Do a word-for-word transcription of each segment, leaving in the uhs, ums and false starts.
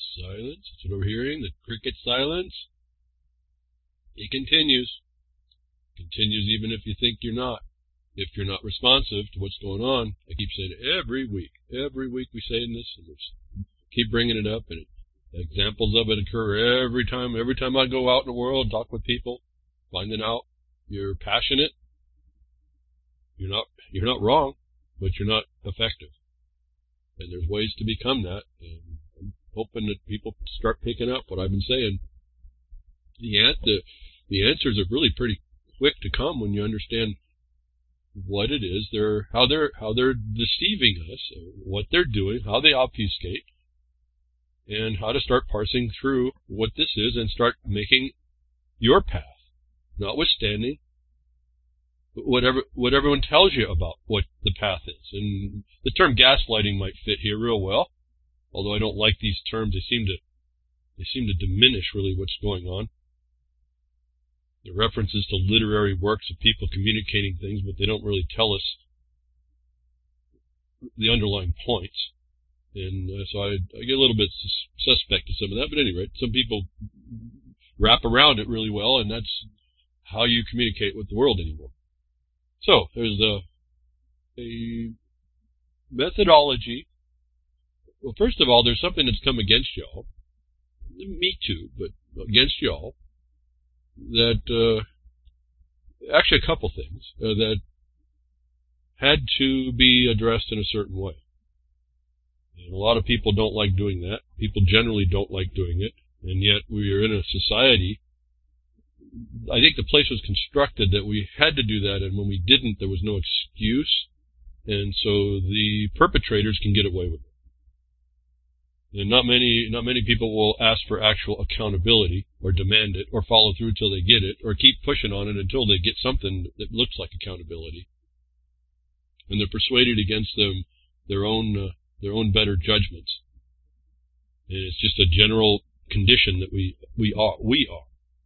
Silence. That's what we're hearing. The cricket silence. He continues. Continues even if you think you're not. If you're not responsive to what's going on. I keep saying it every week. Every week we say this, and we keep bringing it up, and it, examples of it occur every time. Every time I go out in the world, talk with people, finding out you're passionate. You're not. You're not wrong, but you're not effective. And there's ways to become that. And I'm hoping that people start picking up what I've been saying. The the the answers are really pretty quick to come when you understand what it is they're how they're how they're deceiving us, what they're doing, how they obfuscate, and how to start parsing through what this is and start making your path, notwithstanding whatever what everyone tells you about what the path is. And the term gaslighting might fit here real well, although I don't like these terms. They seem to they seem to diminish really what's going on. The references to literary works of people communicating things, but they don't really tell us the underlying points. And uh, so I, I get a little bit sus- suspect of some of that. But anyway, some people wrap around it really well, and that's how you communicate with the world anymore. So there's a, a methodology. Well, first of all, there's something that's come against y'all. Me too, but against y'all. That, uh, actually a couple things, uh, that had to be addressed in a certain way. And a lot of people don't like doing that. People generally don't like doing it. And yet we are in a society, I think the place was constructed that we had to do that, and when we didn't, there was no excuse. And so the perpetrators can get away with it. And not many, not many people will ask for actual accountability or demand it or follow through till they get it or keep pushing on it until they get something that looks like accountability. And they're persuaded against them, their own, uh, their own better judgments. And it's just a general condition that we, we are, we are.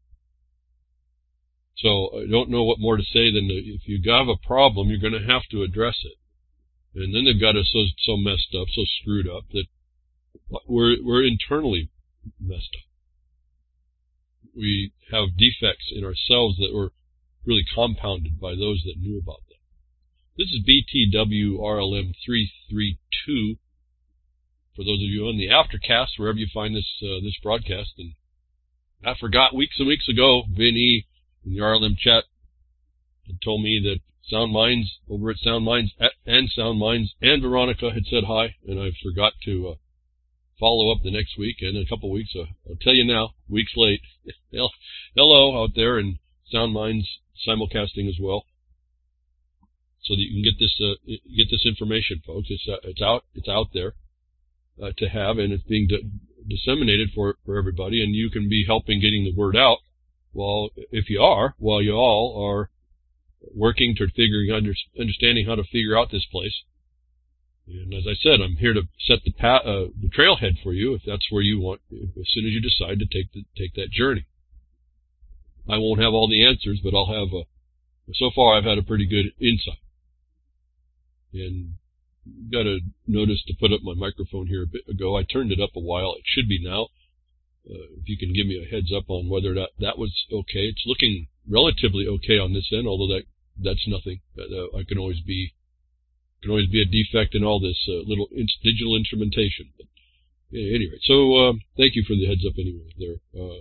So I don't know what more to say than the, if you have a problem, you're going to have to address it. And then they've got us so, so messed up, so screwed up that We're we're internally messed up. We have defects in ourselves that were really compounded by those that knew about them. This is B T W R L M three three two. For those of you on the Aftercast, wherever you find this uh, this broadcast, and I forgot weeks and weeks ago, Vinny in the R L M chat had told me that Sound Minds over at Sound Minds and Sound Minds and Veronica had said hi, and I forgot to. Uh, Follow up the next week and in a couple of weeks. Uh, I'll tell you now, weeks late. Hello out there in Sound Minds simulcasting as well, so that you can get this uh, get this information, folks. It's uh, it's out it's out there uh, to have, and it's being di- disseminated for for everybody, and you can be helping getting the word out. While if you are, while you all are working to figuring under, understanding how to figure out this place. And as I said, I'm here to set the pa- uh, the trailhead for you if that's where you want, as soon as you decide to take the, take that journey. I won't have all the answers, but I'll have a, so far I've had a pretty good insight. And got a notice to put up my microphone here a bit ago. I turned it up a while. It should be now. Uh, if you can give me a heads up on whether that, that was okay. It's looking relatively okay on this end, although that, that's nothing. Uh, I can always be, can always be a defect in all this uh, little in- digital instrumentation. But anyway, so um, thank you for the heads up anyway there. Uh,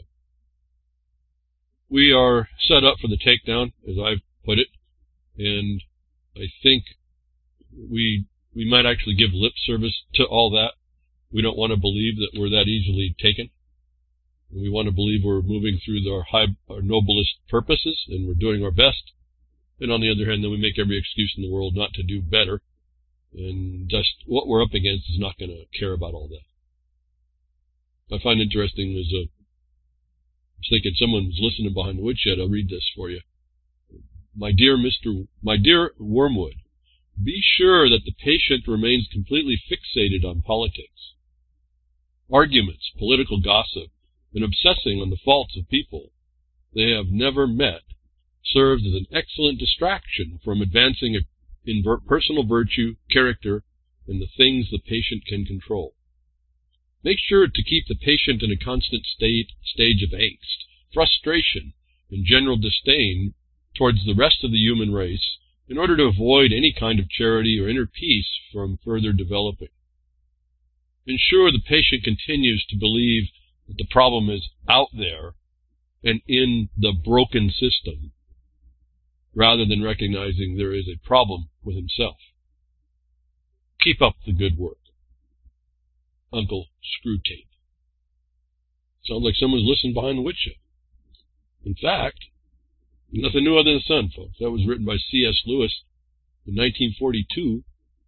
we are set up for the takedown, as I've put it, and I think we we might actually give lip service to all that. We don't want to believe that we're that easily taken. We want to believe we're moving through our high, our noblest purposes, and we're doing our best. And on the other hand, then we make every excuse in the world not to do better. And just what we're up against is not going to care about all that. I find interesting is a, I was thinking someone's listening behind the woodshed. I'll read this for you. My dear Mister, my dear Wormwood, be sure that the patient remains completely fixated on politics. Arguments, political gossip, and obsessing on the faults of people they have never met serves as an excellent distraction from advancing in ver- personal virtue, character, and the things the patient can control. Make sure to keep the patient in a constant state, stage of angst, frustration, and general disdain towards the rest of the human race in order to avoid any kind of charity or inner peace from further developing. Ensure the patient continues to believe that the problem is out there and in the broken system, rather than recognizing there is a problem with himself. Keep up the good work. Uncle Screwtape. Sounds like someone's listening behind the woodshed. In fact, nothing new under the sun, folks. That was written by C S Lewis in nineteen forty-two.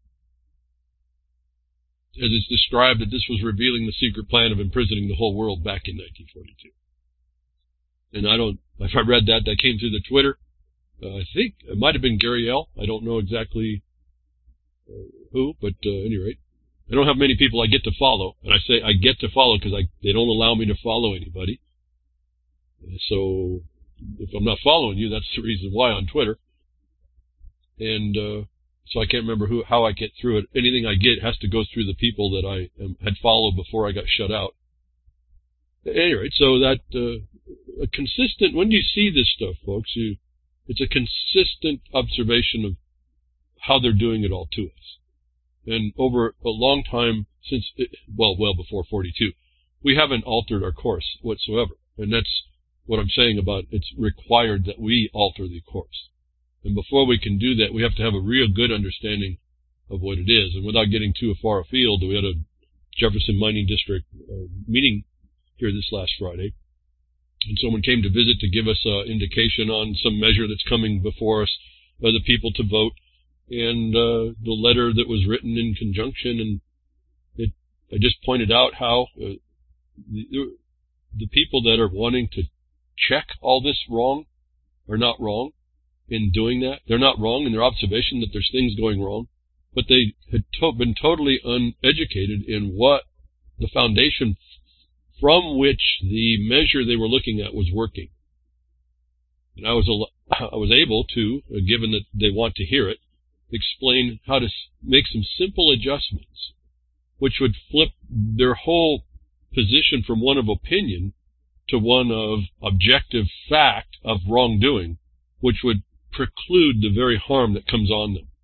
As it's described that this was revealing the secret plan of imprisoning the whole world back in nineteen forty-two. And I don't, if I read that, that came through the Twitter. Uh, I think it might have been Gary L. I don't know exactly uh, who, but uh, at any rate, I don't have many people I get to follow. And I say I get to follow because I they don't allow me to follow anybody. So if I'm not following you, that's the reason why on Twitter. And uh, so I can't remember who how I get through it. Anything I get has to go through the people that I um, had followed before I got shut out. At any rate, so that uh, a consistent, when you see this stuff, folks, you, it's a consistent observation of how they're doing it all to us. And over a long time since, it, well, well before forty-two, we haven't altered our course whatsoever. And that's what I'm saying about it's required that we alter the course. And before we can do that, we have to have a real good understanding of what it is. And without getting too far afield, we had a Jefferson Mining District uh, meeting here this last Friday. And someone came to visit to give us an indication on some measure that's coming before us by the people to vote. And uh, the letter that was written in conjunction, and it, I just pointed out how uh, the, the people that are wanting to check all this wrong are not wrong in doing that. They're not wrong in their observation that there's things going wrong, but they had to- been totally uneducated in what the foundation from which the measure they were looking at was working. And I was al- I was able to, uh, given that they want to hear it, explain how to s- make some simple adjustments, which would flip their whole position from one of opinion to one of objective fact of wrongdoing, which would preclude the very harm that comes on them.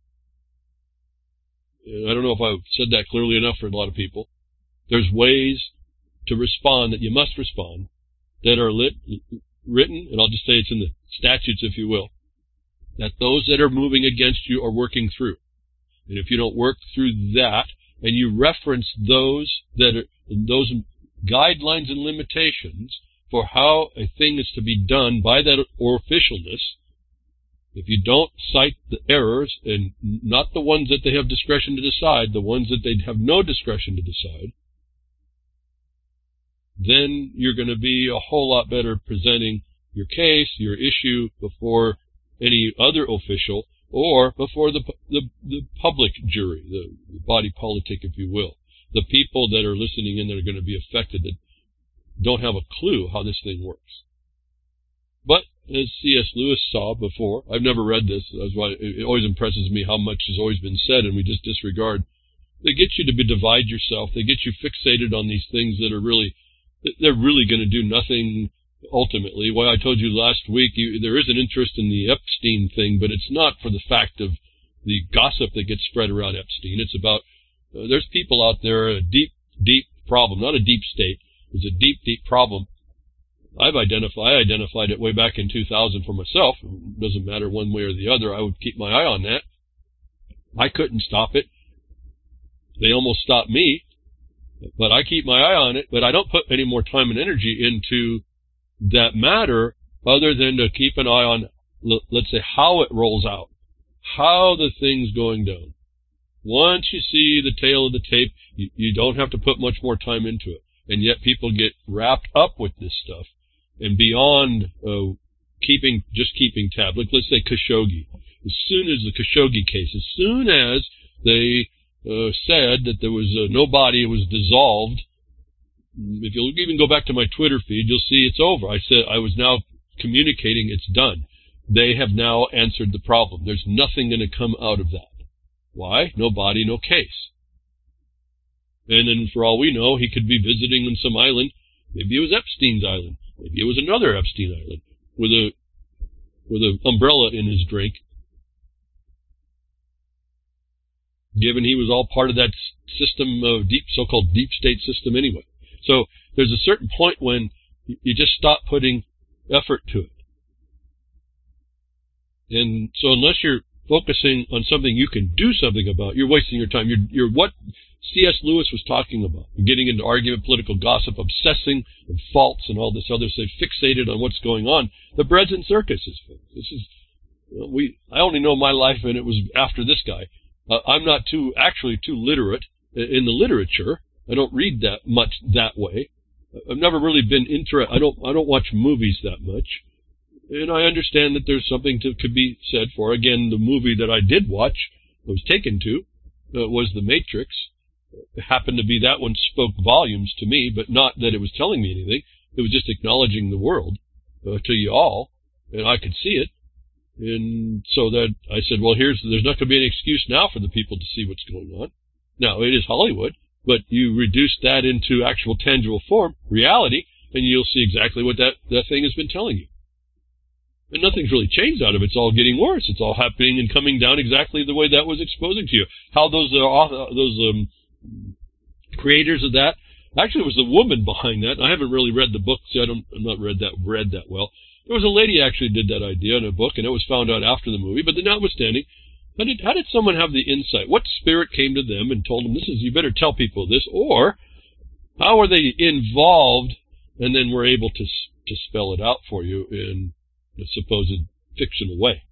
And I don't know if I said that clearly enough for a lot of people. There's ways to respond that you must respond that are lit, written, and I'll just say it's in the statutes, if you will, that those that are moving against you are working through. And if you don't work through that, and you reference those that are, those guidelines and limitations for how a thing is to be done by that officialness, if you don't cite the errors, and not the ones that they have discretion to decide, the ones that they have no discretion to decide, then you're going to be a whole lot better presenting your case, your issue before any other official or before the the, the public jury, the, the body politic, if you will. The people that are listening in that are going to be affected that don't have a clue how this thing works. But as C S Lewis saw before, I've never read this, that's why it always impresses me how much has always been said and we just disregard. They get you to be, divide yourself. They get you fixated on these things that are really, they're really going to do nothing ultimately. Why I told you last week, you, there is an interest in the Epstein thing, but it's not for the fact of the gossip that gets spread around Epstein. It's about, uh, there's people out there, a deep, deep problem, not a deep state. It's a deep, deep problem. I've identified, I identified it way back in two thousand for myself. It doesn't matter one way or the other. I would keep my eye on that. I couldn't stop it. They almost stopped me, but I keep my eye on it. But I don't put any more time and energy into that matter other than to keep an eye on, let's say, how it rolls out, how the thing's going down. Once you see the tail of the tape, you, you don't have to put much more time into it. And yet people get wrapped up with this stuff. And beyond uh, keeping, just keeping tab, like let's say Khashoggi. As soon as the Khashoggi case, as soon as they uh, said that there was uh, no body, it was dissolved. If you'll even go back to my Twitter feed, you'll see it's over. I said I was now communicating it's done. They have now answered the problem. There's nothing going to come out of that. Why? No body, no case. And then for all we know, he could be visiting on some island. Maybe it was Epstein's island. Maybe it was another Epstein island with a with an umbrella in his drink. Given he was all part of that system of deep, so-called deep state system anyway. So there's a certain point when you just stop putting effort to it. And so unless you're focusing on something you can do something about, you're wasting your time. You're, you're what C S Lewis was talking about. You're getting into argument, political gossip, obsessing on faults and all this other stuff, fixated on what's going on. The breads and circuses. This is, you know, we, I only know my life and it was after this guy. Uh, I'm not too, actually too literate in the literature. I don't read that much that way. I've never really been interested. I don't, I don't watch movies that much. And I understand that there's something to, could be said for, again, the movie that I did watch, I was taken to, uh, was The Matrix. It happened to be that one spoke volumes to me, but not that it was telling me anything. It was just acknowledging the world uh, to you all, and I could see it. And so that I said, well, here's, there's not going to be any excuse now for the people to see what's going on. Now, it is Hollywood, but you reduce that into actual tangible form, reality, and you'll see exactly what that, that thing has been telling you. And nothing's really changed out of it. It's all getting worse. It's all happening and coming down exactly the way that was exposing to you. How those, uh, those, um, creators of that, actually it was the woman behind that. I haven't really read the book, so I don't, I'm not read that, read that well. There was a lady who actually did that idea in a book, and it was found out after the movie. But then, notwithstanding, how did how did someone have the insight? What spirit came to them and told them, "This is, you better tell people this," or how were they involved and then were able to to spell it out for you in a supposed fictional way?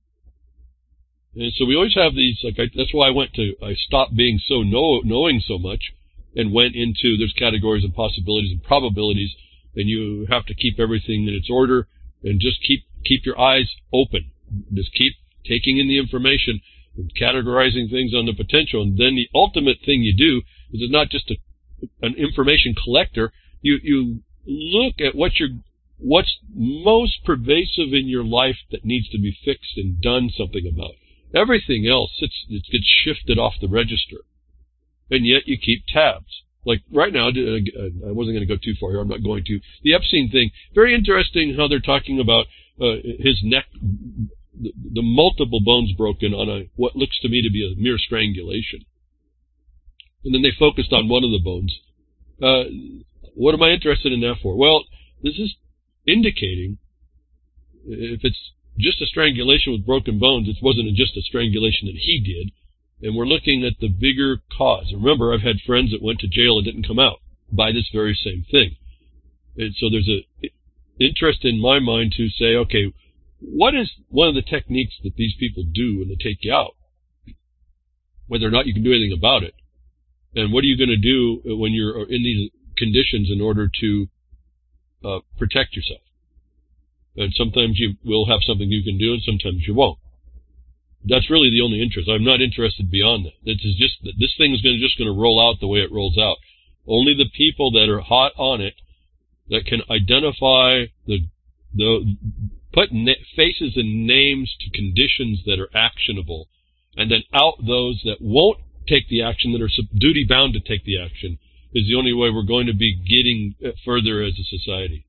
And so we always have these. Like I, that's why I went to I stopped being so know, knowing so much and went into there's categories and possibilities and probabilities, and you have to keep everything in its order. And just keep keep your eyes open. Just keep taking in the information and categorizing things on the potential. And then the ultimate thing you do is it's not just a, an information collector. You you look at what you're, what's most pervasive in your life that needs to be fixed and done something about. Everything else, it's, it gets shifted off the register. And yet you keep tabs. Like right now, I wasn't going to go too far here. I'm not going to. The Epstein thing, very interesting how they're talking about uh, his neck, the, the multiple bones broken on a what looks to me to be a mere strangulation. And then they focused on one of the bones. Uh, what am I interested in that for? Well, this is indicating if it's just a strangulation with broken bones, it wasn't just a strangulation that he did. And we're looking at the bigger cause. Remember, I've had friends that went to jail and didn't come out by this very same thing. And so there's a interest in my mind to say, okay, what is one of the techniques that these people do when they take you out? Whether or not you can do anything about it. And what are you going to do when you're in these conditions in order to uh, protect yourself? And sometimes you will have something you can do and sometimes you won't. That's really the only interest. I'm not interested beyond that. This is just that this thing is going to, just going to roll out the way it rolls out. Only the people that are hot on it, that can identify the the put na- faces and names to conditions that are actionable, and then out those that won't take the action, that are duty bound to take the action, is the only way we're going to be getting further as a society.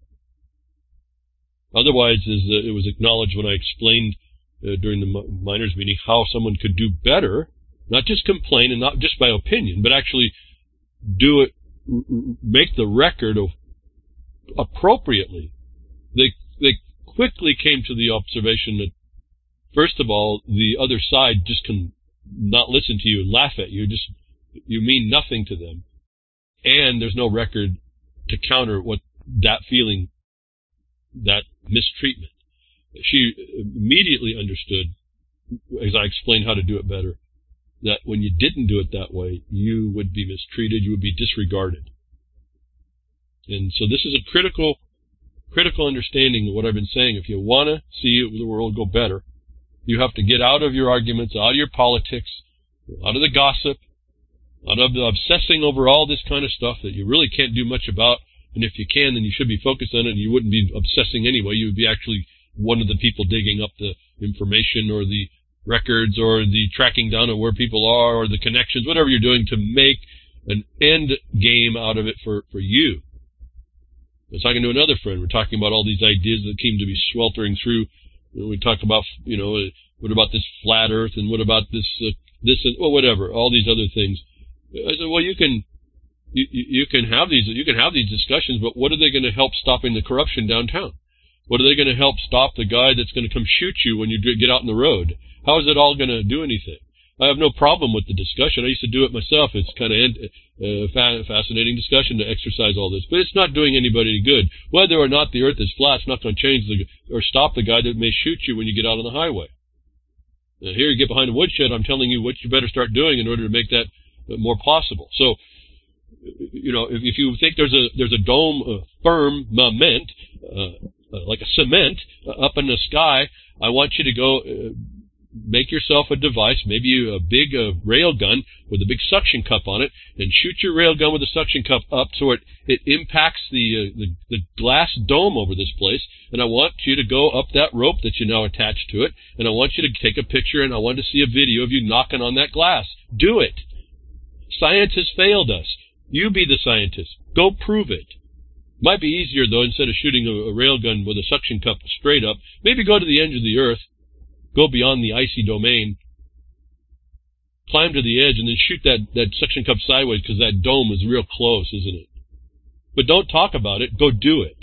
Otherwise, as uh, it was acknowledged when I explained Uh, during the miners' meeting, how someone could do better, not just complain and not just by opinion, but actually do it, make the record of appropriately. They they quickly came to the observation that, first of all, the other side just can not listen to you and laugh at you. Just you mean nothing to them, and there's no record to counter what that feeling, that mistreatment. She immediately understood, as I explained how to do it better, that when you didn't do it that way, you would be mistreated, you would be disregarded. And so this is a critical, critical understanding of what I've been saying. If you want to see the world go better, you have to get out of your arguments, out of your politics, out of the gossip, out of the obsessing over all this kind of stuff that you really can't do much about. And if you can, then you should be focused on it, and you wouldn't be obsessing anyway. You would be actually one of the people digging up the information or the records or the tracking down of where people are or the connections, whatever you're doing to make an end game out of it for, for you. I was talking to another friend. We're talking about all these ideas that seem to be sweltering through. We talk about, you know, what about this flat Earth, and what about this, uh, this, and well, whatever, all these other things. I said, well, you can, you, you can have these, you can have these discussions, but what are they going to help stopping the corruption downtown? What are they going to help stop the guy that's going to come shoot you when you get out on the road? How is it all going to do anything? I have no problem with the discussion. I used to do it myself. It's kind of a uh, fascinating discussion to exercise all this. But it's not doing anybody any good. Whether or not the earth is flat, it's not going to change the, or stop the guy that may shoot you when you get out on the highway. Now, here you get behind a woodshed, I'm telling you what you better start doing in order to make that more possible. So, you know, if, if you think there's a there's a dome uh, firmament, uh, uh, like a cement, uh, up in the sky, I want you to go... Uh, make yourself a device, maybe a big uh, rail gun with a big suction cup on it, and shoot your rail gun with a suction cup up so it, it impacts the, uh, the the glass dome over this place. And I want you to go up that rope that you now attached to it, and I want you to take a picture, and I want to see a video of you knocking on that glass. Do it. Science has failed us. You be the scientist. Go prove it. Might be easier, though, instead of shooting a, a rail gun with a suction cup straight up, maybe go to the edge of the earth, go beyond the icy domain, climb to the edge, and then shoot that, that suction cup sideways, because that dome is real close, isn't it? But don't talk about it. Go do it.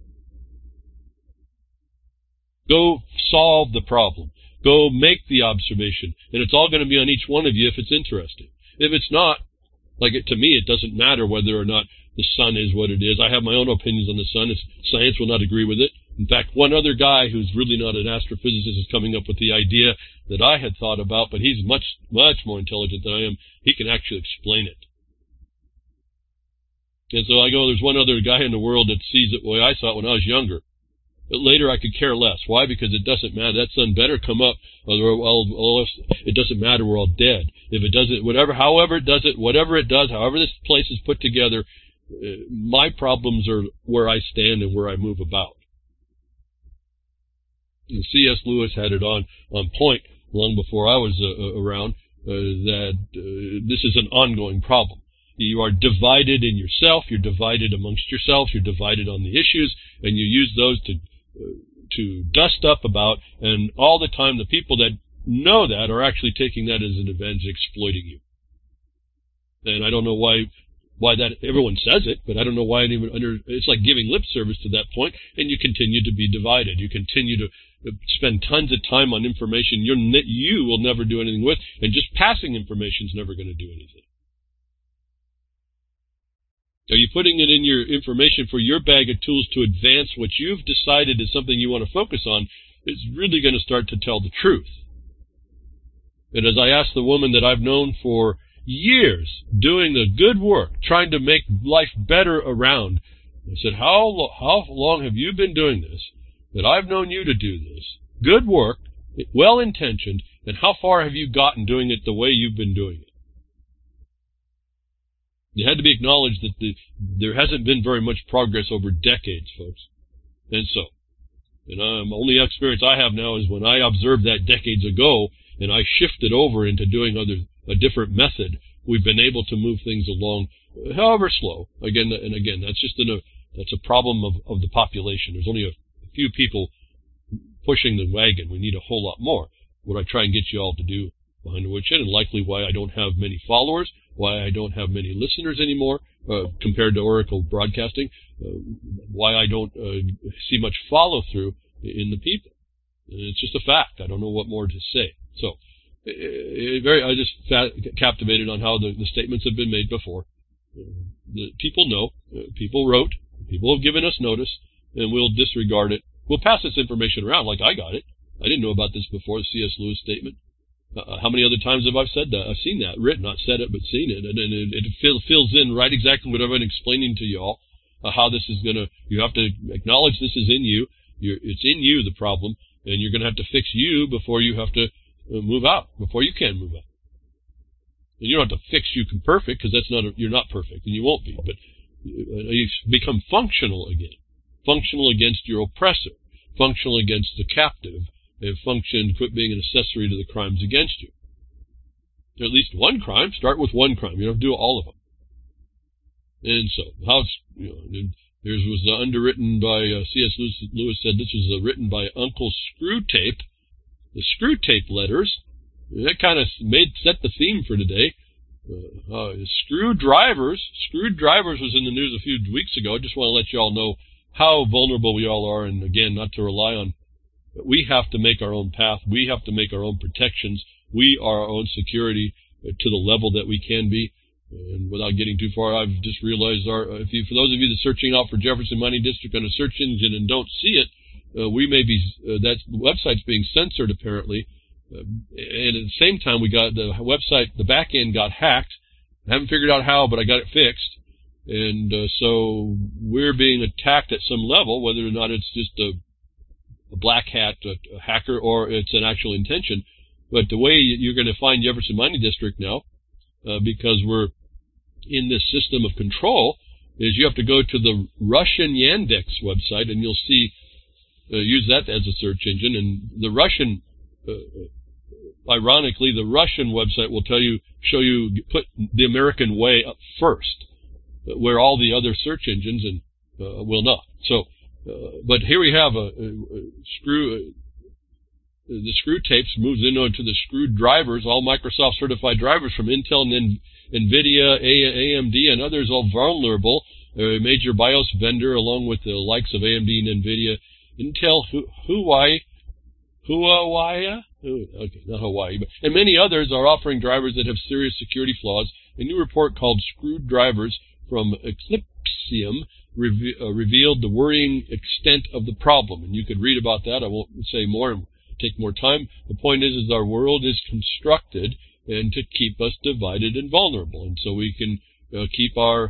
Go solve the problem. Go make the observation. And it's all going to be on each one of you if it's interesting. If it's not, like it, to me, it doesn't matter whether or not the sun is what it is. I have my own opinions on the sun. It's, science will not agree with it. In fact, one other guy who's really not an astrophysicist is coming up with the idea that I had thought about, but he's much, much more intelligent than I am. He can actually explain it. And so I go, there's one other guy in the world that sees it the way I saw it when I was younger. But later I could care less. Why? Because it doesn't matter. That sun better come up, or well, it doesn't matter. We're all dead. If it doesn't, whatever, however it does it, whatever it does, however this place is put together, uh, my problems are where I stand and where I move about. And C S Lewis had it on, on point long before I was uh, around, uh, that uh, this is an ongoing problem. You are divided in yourself, you're divided amongst yourselves, you're divided on the issues, and you use those to uh, to dust up about, and all the time the people that know that are actually taking that as an advantage, exploiting you. And I don't know why why that everyone says it, but I don't know why anyone under, it's like giving lip service to that point, and you continue to be divided. You continue to spend tons of time on information you're ne- you will never do anything with, and just passing information is never going to do anything. Are you putting it in your information for your bag of tools to advance what you've decided is something you want to focus on? It's really going to start to tell the truth. And as I asked the woman that I've known for years, doing the good work, trying to make life better around, I said, how, lo- how long have you been doing this? That I've known you to do this. Good work, well-intentioned, and how far have you gotten doing it the way you've been doing it? It had to be acknowledged that the, there hasn't been very much progress over decades, folks. And so, and um, the only experience I have now is when I observed that decades ago, and I shifted over into doing other a different method, we've been able to move things along, however slow. Again, and again, that's just a that's a problem of, of the population. There's only a few people pushing the wagon. We need a whole lot more. What I try and get you all to do behind the woodshed, and likely why I don't have many followers, why I don't have many listeners anymore uh, compared to Oracle Broadcasting, uh, why I don't uh, see much follow-through in the people. It's just a fact. I don't know what more to say. So, it, it very, I just fat, captivated on how the, the statements have been made before. Uh, the people know. Uh, people wrote. People have given us notice, and we'll disregard it. We'll pass this information around like I got it. I didn't know about this before, the C S Lewis statement. Uh, how many other times have I said that? I've seen that written, not said it, but seen it. And, and it, it fill, fills in right exactly what I've been explaining to y'all, uh, how this is going to, you have to acknowledge this is in you. You're, it's in you, the problem, and you're going to have to fix you before you have to uh, move out, before you can move out. And you don't have to fix you perfect, because that's not, a, you're not perfect, and you won't be, but you become functional again. Functional against your oppressor. Functional against the captive. And function, quit being an accessory to the crimes against you. At least one crime. Start with one crime. You don't have to do all of them. And so, how it's, you know, theirs was uh, underwritten by, uh, C S. Lewis, Lewis said this was uh, written by Uncle Screwtape. The Screwtape letters, that kind of made, set the theme for today. Uh, uh, screwdrivers, screwdrivers was in the news a few weeks ago. I just want to let you all know how vulnerable we all are, and again, not to rely on, we have to make our own path. We have to make our own protections. We are our own security uh, to the level that we can be. And without getting too far, I've just realized, our, if you, for those of you that are searching out for Jefferson Mining District on a search engine and don't see it, uh, we may be, uh, that website's being censored apparently. Uh, and at the same time, we got the website, the back end got hacked. I haven't figured out how, but I got it fixed. And uh, so we're being attacked at some level, whether or not it's just a, a black hat a, a hacker or it's an actual intention. But the way you're going to find Jefferson Mining District now, uh, because we're in this system of control, is you have to go to the Russian Yandex website, and you'll see, uh, use that as a search engine. And the Russian, uh, ironically, the Russian website will tell you, show you, put the American way up first, where all the other search engines and uh, will not. So, uh, but here we have a, a, a screw. Uh, the Screwtapes moves into the screwdrivers, all Microsoft certified drivers from Intel and then NVIDIA, A M D, and others, all vulnerable. A major BIOS vendor, along with the likes of A M D and NVIDIA, Intel, Huawei, Huawei, okay, not Hawaii, but and many others are offering drivers that have serious security flaws. A new report called Screwdrivers from Eclipsium reve- uh, revealed the worrying extent of the problem. And you could read about that. I won't say more and take more time. The point is, is our world is constructed and to keep us divided and vulnerable. And so we can uh, keep our,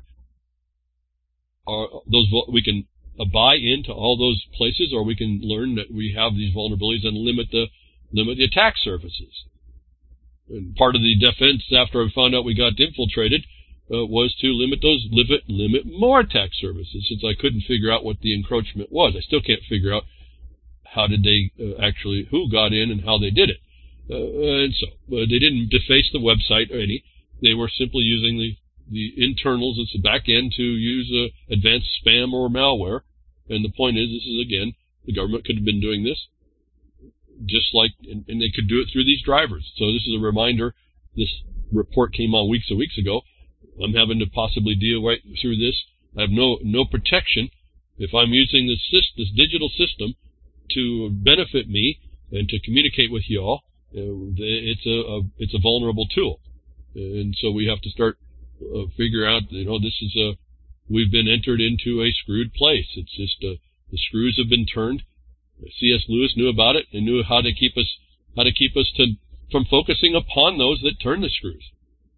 our, those, we can uh, buy into all those places, or we can learn that we have these vulnerabilities and limit the, limit the attack surfaces. And part of the defense after I found out we got infiltrated Uh, was to limit those, limit, limit more attack surfaces, since I couldn't figure out what the encroachment was. I still can't figure out how did they uh, actually, who got in and how they did it. Uh, and so, uh, they didn't deface the website or any. They were simply using the, the internals as the back end to use uh, advanced spam or malware. And the point is, this is, again, the government could have been doing this just like, and, and they could do it through these drivers. So this is a reminder. This report came on weeks and weeks ago. I'm having to possibly deal right through this. I have no no protection if I'm using this this digital system to benefit me and to communicate with y'all. Uh, it's a, a it's a vulnerable tool, and so we have to start uh, figure out. You know, this is a we've been entered into a screwed place. It's just uh, the screws have been turned. C S. Lewis knew about it and knew how to keep us how to keep us to from focusing upon those that turn the screws.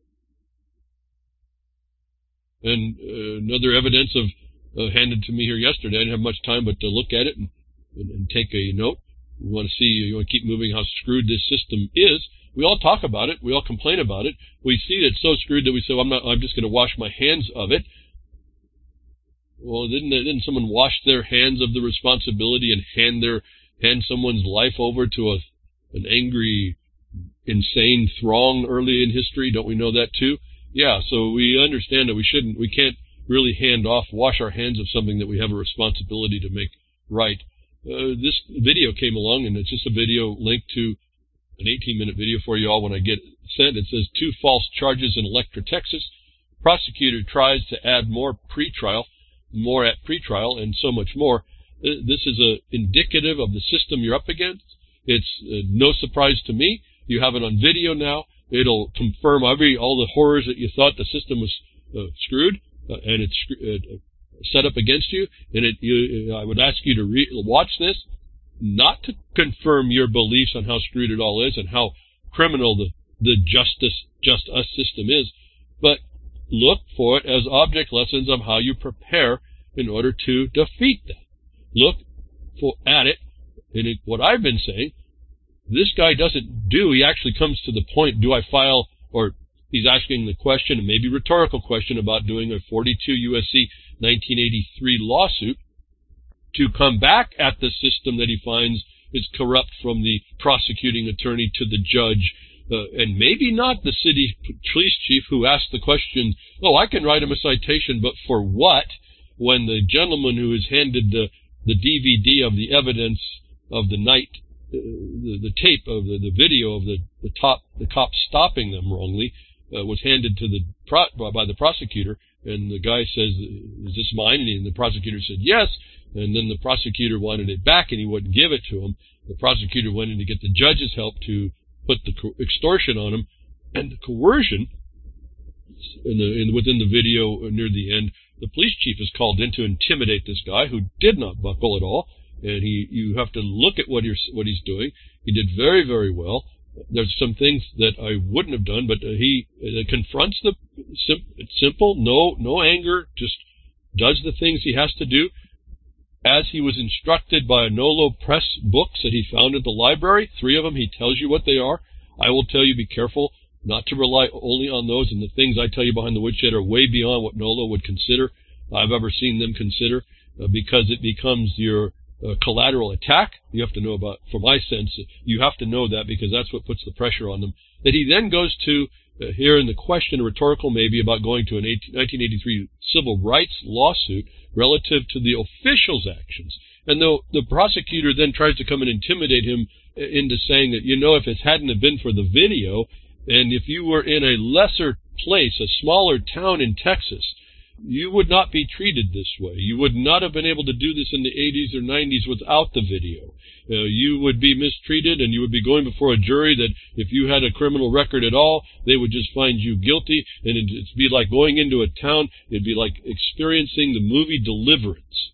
And uh, another evidence of uh, handed to me here yesterday. I didn't have much time, but to look at it and, and, and take a note. We want to see, you want to keep moving how screwed this system is. We all talk about it. We all complain about it. We see that it's so screwed that we say, well, I'm not. I'm just going to wash my hands of it. Well, didn't didn't someone wash their hands of the responsibility and hand their hand someone's life over to a an angry, insane throng early in history? Don't we know that too? Yeah, so we understand that we shouldn't, we can't really hand off, wash our hands of something that we have a responsibility to make right. Uh, this video came along, and it's just a video linked to an eighteen minute video for you all when I get it sent. It says, two false charges in Electra, Texas. Prosecutor tries to add more pretrial, more at pretrial, and so much more. Uh, this is a indicative of the system you're up against. It's uh, no surprise to me. You have it on video now. It'll confirm every all the horrors that you thought the system was uh, screwed uh, and it's uh, set up against you. And it, you, I would ask you to re- watch this, not to confirm your beliefs on how screwed it all is and how criminal the the justice just us system is, but look for it as object lessons of how you prepare in order to defeat that. Look for at it, and it, what I've been saying. This guy doesn't do, he actually comes to the point, do I file, or he's asking the question, and maybe rhetorical question, about doing a forty-two U S C nineteen eighty-three lawsuit to come back at the system that he finds is corrupt, from the prosecuting attorney to the judge uh, and maybe not the city police chief who asked the question, oh, I can write him a citation, but for what? When the gentleman who is handed the, the D V D of the evidence of the night, uh, the, the tape of the, the video of the, the top, the cops stopping them wrongly, uh, was handed to the pro by the prosecutor, and the guy says, is this mine? And the prosecutor said, yes. And then the prosecutor wanted it back, and he wouldn't give it to him. The prosecutor went in to get the judge's help to put the extortion on him, and the coercion in the, in, within the video near the end. The police chief is called in to intimidate this guy who did not buckle at all, and he you have to look at what he's what he's doing. He did very very well. There's some things that I wouldn't have done, but uh, he uh, confronts the sim simple, no no anger, just does the things he has to do as he was instructed by a Nolo Press books that he found at the library. Three of them, he tells you what they are. I will tell you, be careful not to rely only on those, and the things I tell you behind the woodshed are way beyond what Nolo would consider, I've ever seen them consider, uh, because it becomes your uh, collateral attack. You have to know about, for my sense, you have to know that because that's what puts the pressure on them. That he then goes to, uh, here in the question, rhetorical maybe, about going to an nineteen eighty-three civil rights lawsuit relative to the official's actions. And though the prosecutor then tries to come and intimidate him into saying that, you know, if it hadn't have been for the video, and if you were in a lesser place, a smaller town in Texas, you would not be treated this way. You would not have been able to do this in the eighties or nineties without the video. Uh, you would be mistreated, and you would be going before a jury that if you had a criminal record at all, they would just find you guilty, and it'd, it'd be like going into a town. It'd be like experiencing the movie Deliverance.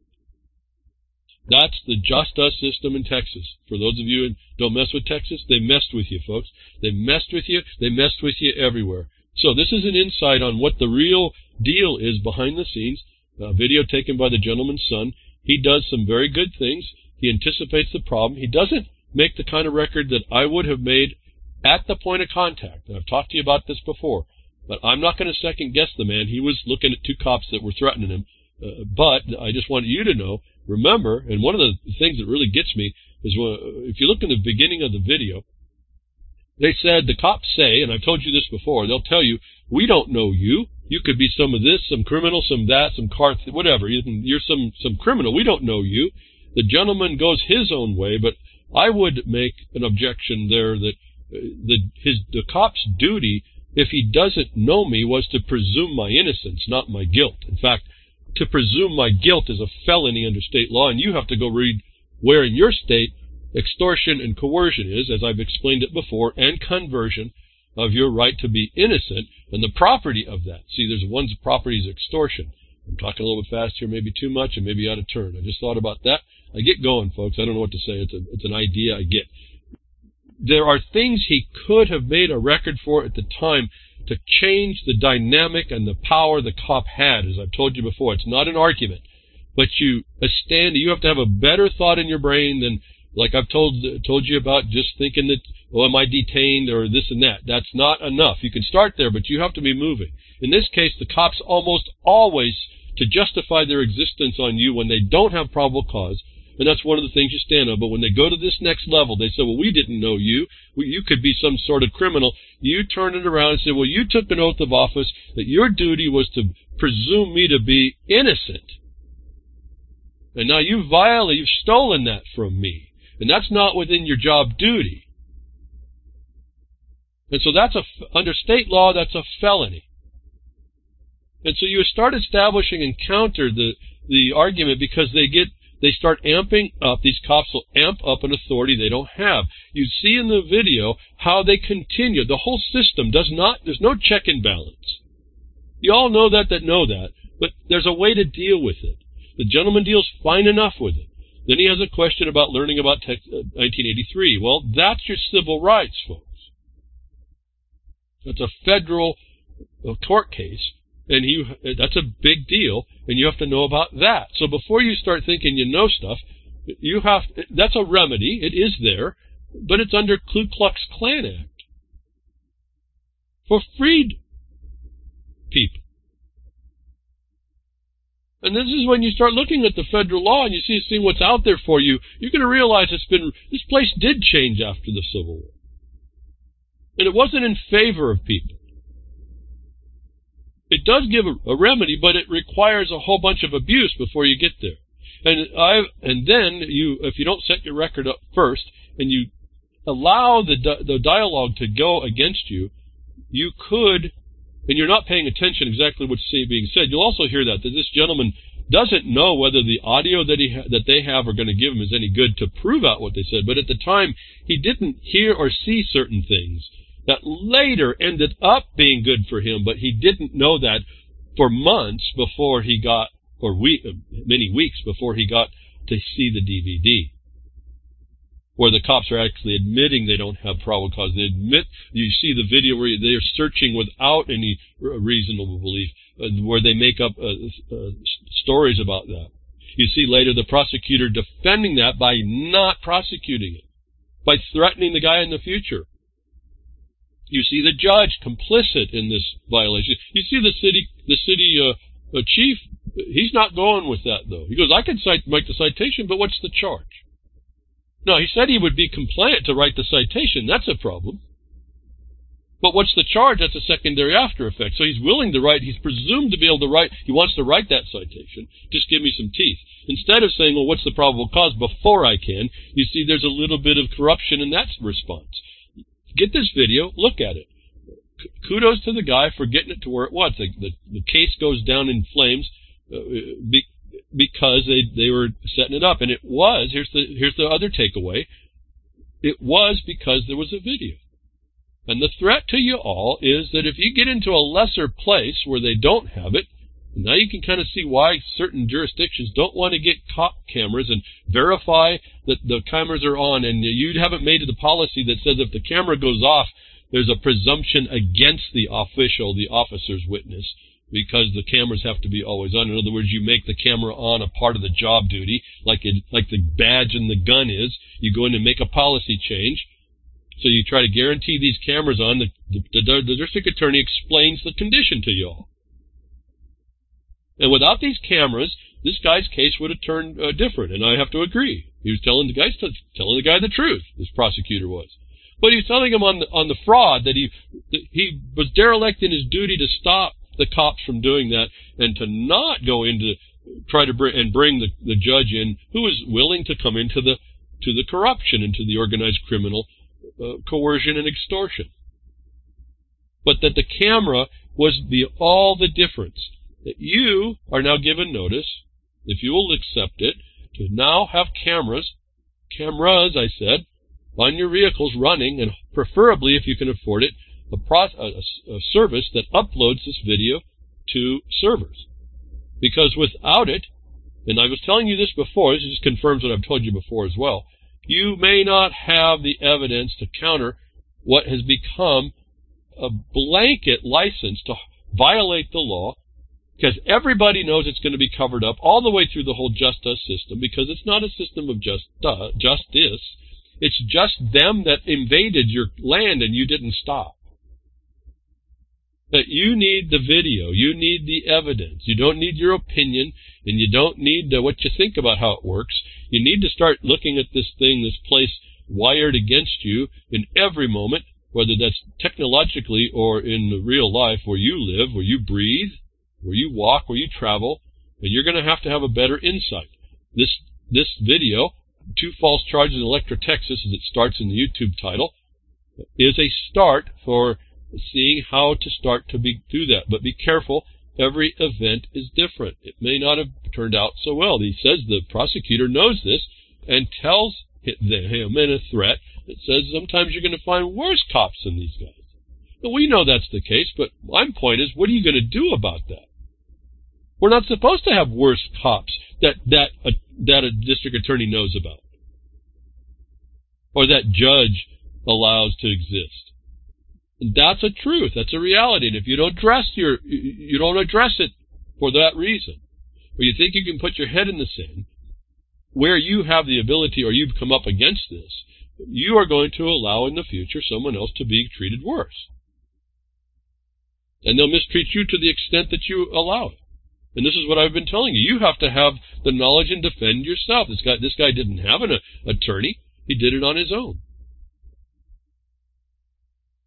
That's the Just Us system in Texas. For those of you who don't mess with Texas, they messed with you, folks. They messed with you. They messed with you everywhere. So this is an insight on what the real deal is behind the scenes. A video taken by the gentleman's son. He does some very good things. He anticipates the problem. He doesn't make the kind of record that I would have made at the point of contact. And I've talked to you about this before. But I'm not going to second guess the man. He was looking at two cops that were threatening him. Uh, but I just wanted you to know, remember, and one of the things that really gets me is when, if you look in the beginning of the video, they said, the cops say, and I've told you this before, they'll tell you, we don't know you. You could be some of this, some criminal, some that, some car, whatever. You're some, some criminal. We don't know you. The gentleman goes his own way, but I would make an objection there that uh, the, his, the cop's duty, if he doesn't know me, was to presume my innocence, not my guilt. In fact, to presume my guilt is a felony under state law, and you have to go read where in your state extortion and coercion is, as I've explained it before, and conversion of your right to be innocent and the property of that. See, there's one's property is extortion. I'm talking a little bit fast here, maybe too much, and maybe out of turn. I just thought about that. I get going, folks. I don't know what to say. It's, a, it's an idea I get. There are things he could have made a record for at the time to change the dynamic and the power the cop had. As I've told you before, it's not an argument, but you a stand. You have to have a better thought in your brain than, like I've told told you about, just thinking that, oh, am I detained or this and that. That's not enough. You can start there, but you have to be moving. In this case, the cops almost always, to justify their existence on you when they don't have probable cause, and that's one of the things you stand on. But when they go to this next level, they say, well, we didn't know you. We, you could be some sort of criminal. You turn it around and say, well, you took an oath of office that your duty was to presume me to be innocent. And now you violate, you've stolen that from me. And that's not within your job duty. And so that's a, under state law, that's a felony. And so you start establishing and counter the, the argument because they get, they start amping up, these cops will amp up an authority they don't have. You see in the video how they continue. The whole system does not, there's no check and balance. You all know that, that know that, but there's a way to deal with it. The gentleman deals fine enough with it. Then he has a question about learning about nineteen eighty-three. Well, that's your civil rights, folks. That's a federal uh, tort case. And you, that's a big deal, and you have to know about that. So before you start thinking you know stuff, you have, that's a remedy. It is there, but it's under Ku Klux Klan Act for freed people. And this is when you start looking at the federal law and you see, see what's out there for you, you're going to realize it's been, this place did change after the Civil War. And it wasn't in favor of people. It does give a, a remedy, but it requires a whole bunch of abuse before you get there. And I, and then you, if you don't set your record up first, and you allow the the dialogue to go against you, you could, and you're not paying attention exactly what's being said. You'll also hear that that this gentleman doesn't know whether the audio that he ha- that they have are going to give him is any good to prove out what they said. But at the time, he didn't hear or see certain things that later ended up being good for him, but he didn't know that for months before he got, or week, many weeks before he got to see the D V D, where the cops are actually admitting they don't have probable cause. They admit, you see the video where they're searching without any reasonable belief, uh, where they make up uh, uh, stories about that. You see later the prosecutor defending that by not prosecuting it, by threatening the guy in the future. You see the judge complicit in this violation. You see the city, the city uh, uh, chief. He's not going with that though. He goes, "I can cite, make the citation, but what's the charge?" No, he said he would be compliant to write the citation. That's a problem. But what's the charge? That's a secondary after effect. So he's willing to write. He's presumed to be able to write. He wants to write that citation. Just give me some teeth. Instead of saying, "Well, what's the probable cause?" before I can, you see there's a little bit of corruption in that response. Get this video, look at it. Kudos to the guy for getting it to where it was. The, the, the case goes down in flames uh, be, because they, they were setting it up. And it was, here's the, here's the other takeaway, it was because there was a video. And the threat to you all is that if you get into a lesser place where they don't have it, now you can kind of see why certain jurisdictions don't want to get cop cameras and verify that the cameras are on, and you haven't made it a policy that says if the camera goes off, there's a presumption against the official, the officer's witness, because the cameras have to be always on. In other words, you make the camera on a part of the job duty, like it, like the badge and the gun is. You go in and make a policy change. So you try to guarantee these cameras on. The, the, the district attorney explains the condition to you all. And without these cameras, this guy's case would have turned uh, different, and I have to agree. He was telling the guy, telling the guy the truth. This prosecutor was, but he was telling him on the on the fraud that he that he was derelict in his duty to stop the cops from doing that, and to not go into try to bring and bring the, the judge in, who was willing to come into the to the corruption, into the organized criminal uh, coercion and extortion. But that the camera was the all the difference. That you are now given notice, if you will accept it, to now have cameras, cameras, I said, on your vehicles running, and preferably, if you can afford it, a, pro- a, a service that uploads this video to servers. Because without it, and I was telling you this before, this just confirms what I've told you before as well, you may not have the evidence to counter what has become a blanket license to violate the law, because everybody knows it's going to be covered up all the way through the whole justice system, because it's not a system of just uh, justice. It's just them that invaded your land and you didn't stop. That you need the video, you need the evidence. You don't need your opinion, and you don't need uh, what you think about how it works. You need to start looking at this thing, this place wired against you in every moment, whether that's technologically or in the real life where you live, where you breathe, where you walk, where you travel, and you're going to have to have a better insight. This this video, Two False Charges in Electra, Texas, as it starts in the YouTube title, is a start for seeing how to start to be, do that. But be careful, every event is different. It may not have turned out so well. He says the prosecutor knows this and tells him in a threat that says sometimes you're going to find worse cops than these guys. Now, we know that's the case, but my point is, what are you going to do about that? We're not supposed to have worse cops that that a, that a district attorney knows about, or that judge allows to exist. And that's a truth. That's a reality. And if you don't address your, you don't address it for that reason, or you think you can put your head in the sand, where you have the ability, or you've come up against this, you are going to allow in the future someone else to be treated worse. And they'll mistreat you to the extent that you allow it. And this is what I've been telling you. You have to have the knowledge and defend yourself. This guy, this guy didn't have an uh, attorney. He did it on his own.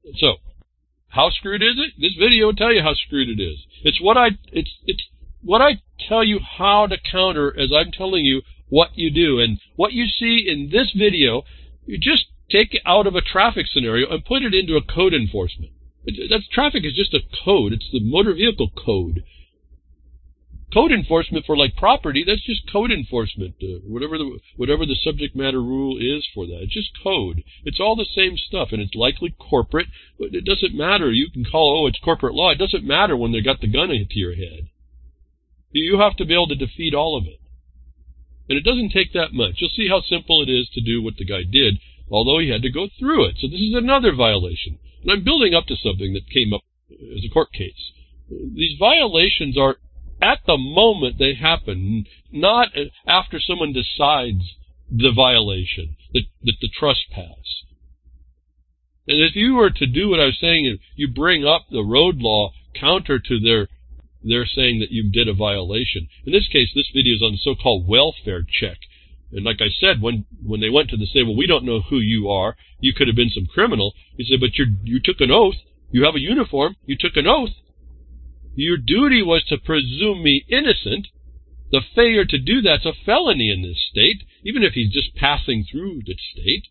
So, how screwed is it? This video will tell you how screwed it is. It's what I it's it's what I tell you how to counter as I'm telling you what you do. And what you see in this video, you just take it out of a traffic scenario and put it into a code enforcement. It, that's traffic is just a code. It's the motor vehicle code. Code enforcement for like property, that's just code enforcement. Uh, whatever the whatever the subject matter rule is for that, it's just code. It's all the same stuff, and it's likely corporate. But it doesn't matter. You can call oh, it's corporate law. It doesn't matter when they got the gun to your head. You have to be able to defeat all of it, and it doesn't take that much. You'll see how simple it is to do what the guy did, although he had to go through it. So this is another violation, and I'm building up to something that came up as a court case. These violations are at the moment they happen, not after someone decides the violation, the, the, the trespass. And if you were to do what I was saying, you bring up the road law counter to their their saying that you did a violation. In this case, this video is on the so-called welfare check. And like I said, when when they went to the say, well, we don't know who you are, you could have been some criminal. He said, but you you took an oath. You have a uniform. You took an oath. Your duty was to presume me innocent. The failure to do that's a felony in this state, even if he's just passing through the state.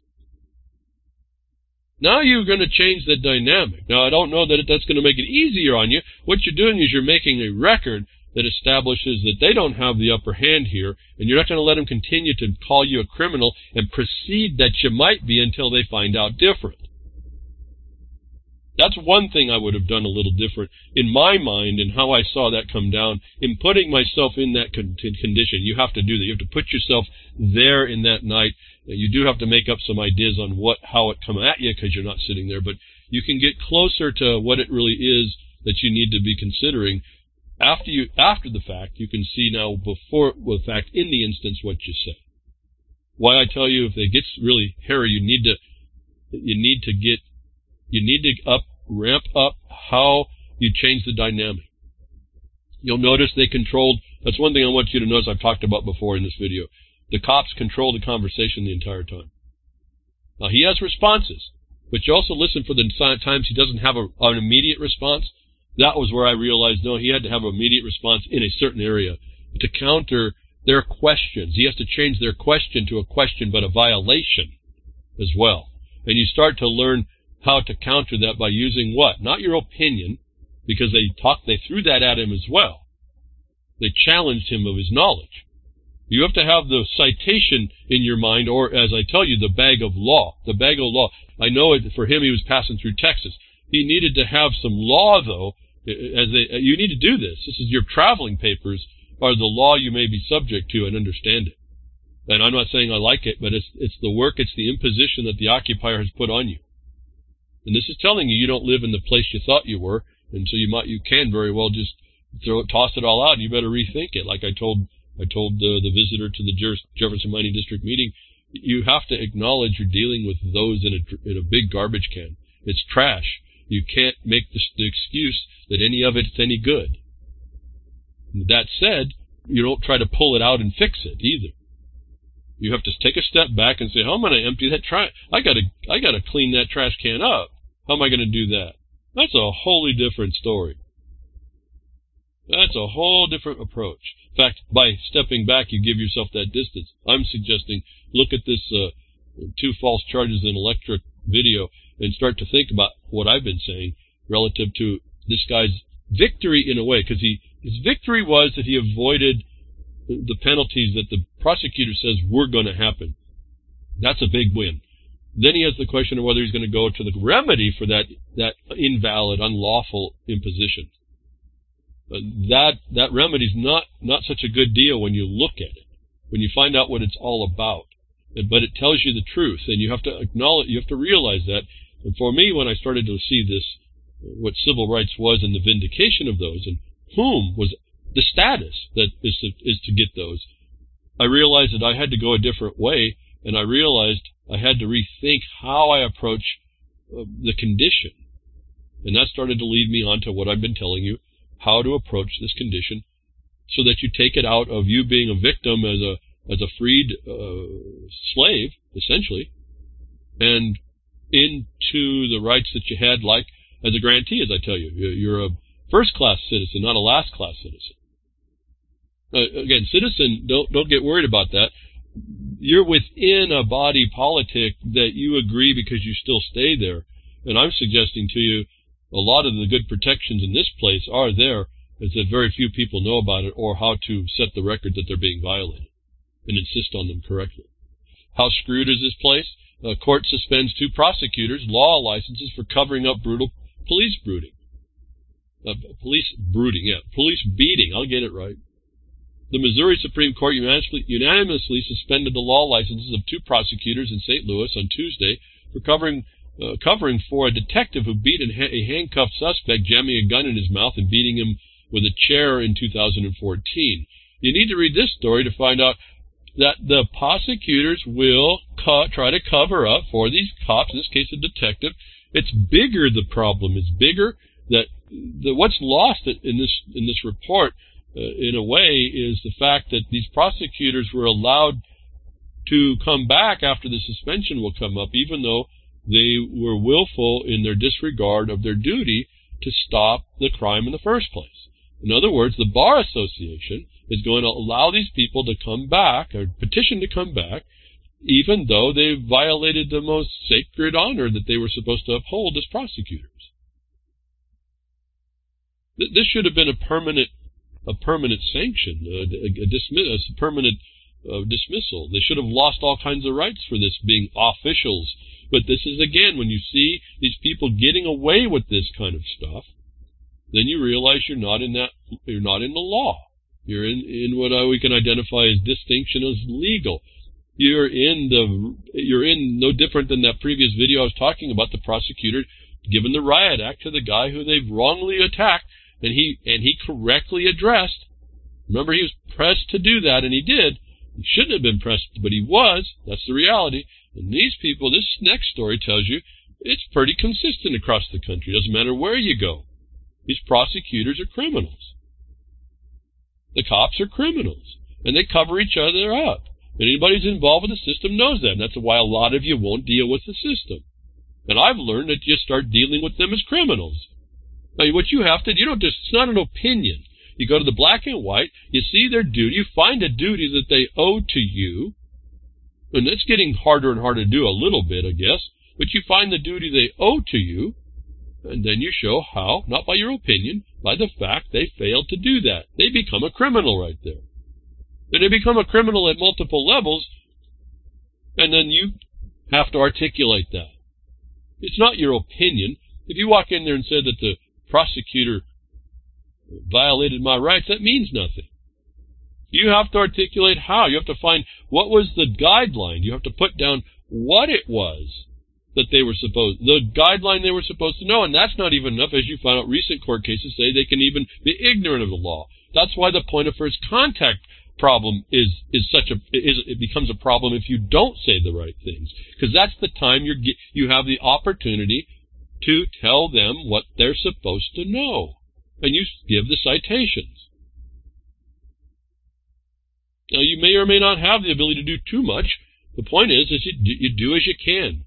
Now you're going to change the dynamic. Now, I don't know that that's going to make it easier on you. What you're doing is you're making a record that establishes that they don't have the upper hand here, and you're not going to let them continue to call you a criminal and proceed that you might be until they find out different. That's one thing I would have done a little different in my mind and how I saw that come down. In putting myself in that con- condition, you have to do that. You have to put yourself there in that night. You do have to make up some ideas on what how it come at you because you're not sitting there. But you can get closer to what it really is that you need to be considering. After you after the fact, you can see now before well, the fact in the instance what you say. Why I tell you if it gets really hairy, you need to you need to get You need to up, ramp up how you change the dynamic. You'll notice they controlled, that's one thing I want you to notice I've talked about before in this video. The cops control the conversation the entire time. Now, he has responses, but you also listen for the times he doesn't have a, an immediate response. That was where I realized, no, he had to have an immediate response in a certain area to counter their questions. He has to change their question to a question, but a violation as well. And you start to learn how to counter that by using what? Not your opinion, because they talked, they threw that at him as well. They challenged him of his knowledge. You have to have the citation in your mind, or as I tell you, the bag of law. The bag of law. I know it, for him, he was passing through Texas. He needed to have some law, though. As they, you need to do this. This is your traveling papers are the law you may be subject to and understand it. And I'm not saying I like it, but it's it's the work, it's the imposition that the occupier has put on you. And this is telling you you don't live in the place you thought you were, and so you might, you can very well just throw it, toss it all out, and you better rethink it. Like I told, I told the, the visitor to the Jefferson Mining District meeting, you have to acknowledge you're dealing with those in a in a big garbage can. It's trash. You can't make the, the excuse that any of it's any good. That said, you don't try to pull it out and fix it either. You have to take a step back and say, how am I going to empty that trash? I got to, I got to clean that trash can up. How am I going to do that? That's a wholly different story. That's a whole different approach. In fact, by stepping back, you give yourself that distance. I'm suggesting look at this uh, two false charges in electric video and start to think about what I've been saying relative to this guy's victory in a way, because he his victory was that he avoided the penalties that the prosecutor says were going to happen. That's a big win. Then he has the question of whether he's going to go to the remedy for that that invalid, unlawful imposition. Uh, that that remedy is not, not such a good deal when you look at it, when you find out what it's all about. But it tells you the truth, and you have to acknowledge, you have to realize that. And for me, when I started to see this, what civil rights was and the vindication of those, and whom was the status that is to, is to get those, I realized that I had to go a different way, and I realized I had to rethink how I approach uh, the condition. And that started to lead me on to what I've been telling you, how to approach this condition so that you take it out of you being a victim as a as a freed uh, slave, essentially, and into the rights that you had, like as a grantee, as I tell you. You're a first-class citizen, not a last-class citizen. Uh, again, citizen, don't don't get worried about that. You're within a body politic that you agree because you still stay there. And I'm suggesting to you a lot of the good protections in this place are there. It's that very few people know about it or how to set the record that they're being violated and insist on them correctly. How screwed is this place? The court suspends two prosecutors' law licenses for covering up brutal police brooding. Uh, police brooding, yeah. Police beating, I'll get it right. The Missouri Supreme Court unanimously, unanimously suspended the law licenses of two prosecutors in Saint Louis on Tuesday for covering uh, covering for a detective who beat a, a handcuffed suspect, jamming a gun in his mouth and beating him with a chair in two thousand fourteen. You need to read this story to find out that the prosecutors will co- try to cover up for these cops, in this case a detective. It's bigger, the problem. It's bigger that the, what's lost in this in this report, uh, in a way, is the fact that these prosecutors were allowed to come back after the suspension will come up, even though they were willful in their disregard of their duty to stop the crime in the first place. In other words, the Bar Association is going to allow these people to come back, or petition to come back, even though they violated the most sacred honor that they were supposed to uphold as prosecutors. This should have been a permanent, a permanent sanction, a, a, dismiss, a permanent uh, dismissal. They should have lost all kinds of rights for this, being officials. But this is, again, when you see these people getting away with this kind of stuff, then you realize you're not in that, you're not in the law. You're in, in what we can identify as distinction as legal. You're in the, you're in no different than that previous video I was talking about, the prosecutor giving the riot act to the guy who they've wrongly attacked, and he, and he correctly addressed. Remember, he was pressed to do that, and he did. He shouldn't have been pressed, but he was. That's the reality. And these people, this next story tells you, it's pretty consistent across the country. It doesn't matter where you go. These prosecutors are criminals. The cops are criminals, and they cover each other up. And anybody who's involved with the system knows that, and that's why a lot of you won't deal with the system. And I've learned that you start dealing with them as criminals. Now, what you have to, you don't just, it's not an opinion. You go to the black and white, you see their duty, you find a duty that they owe to you, and it's getting harder and harder to do a little bit, I guess, but you find the duty they owe to you, and then you show how, not by your opinion, by the fact they failed to do that. They become a criminal right there. And they become a criminal at multiple levels, and then you have to articulate that. It's not your opinion. If you walk in there and said that the prosecutor violated my rights, that means nothing. You have to articulate how. You have to find what was the guideline. You have to put down what it was that they were supposed, the guideline they were supposed to know, and that's not even enough. As you find out, recent court cases say they can even be ignorant of the law. That's why the point of first contact problem is is such a is it becomes a problem if you don't say the right things, because that's the time you get you have the opportunity to tell them what they're supposed to know, and you give the citations. Now, you may or may not have the ability to do too much. The point is, is you, you do as you can.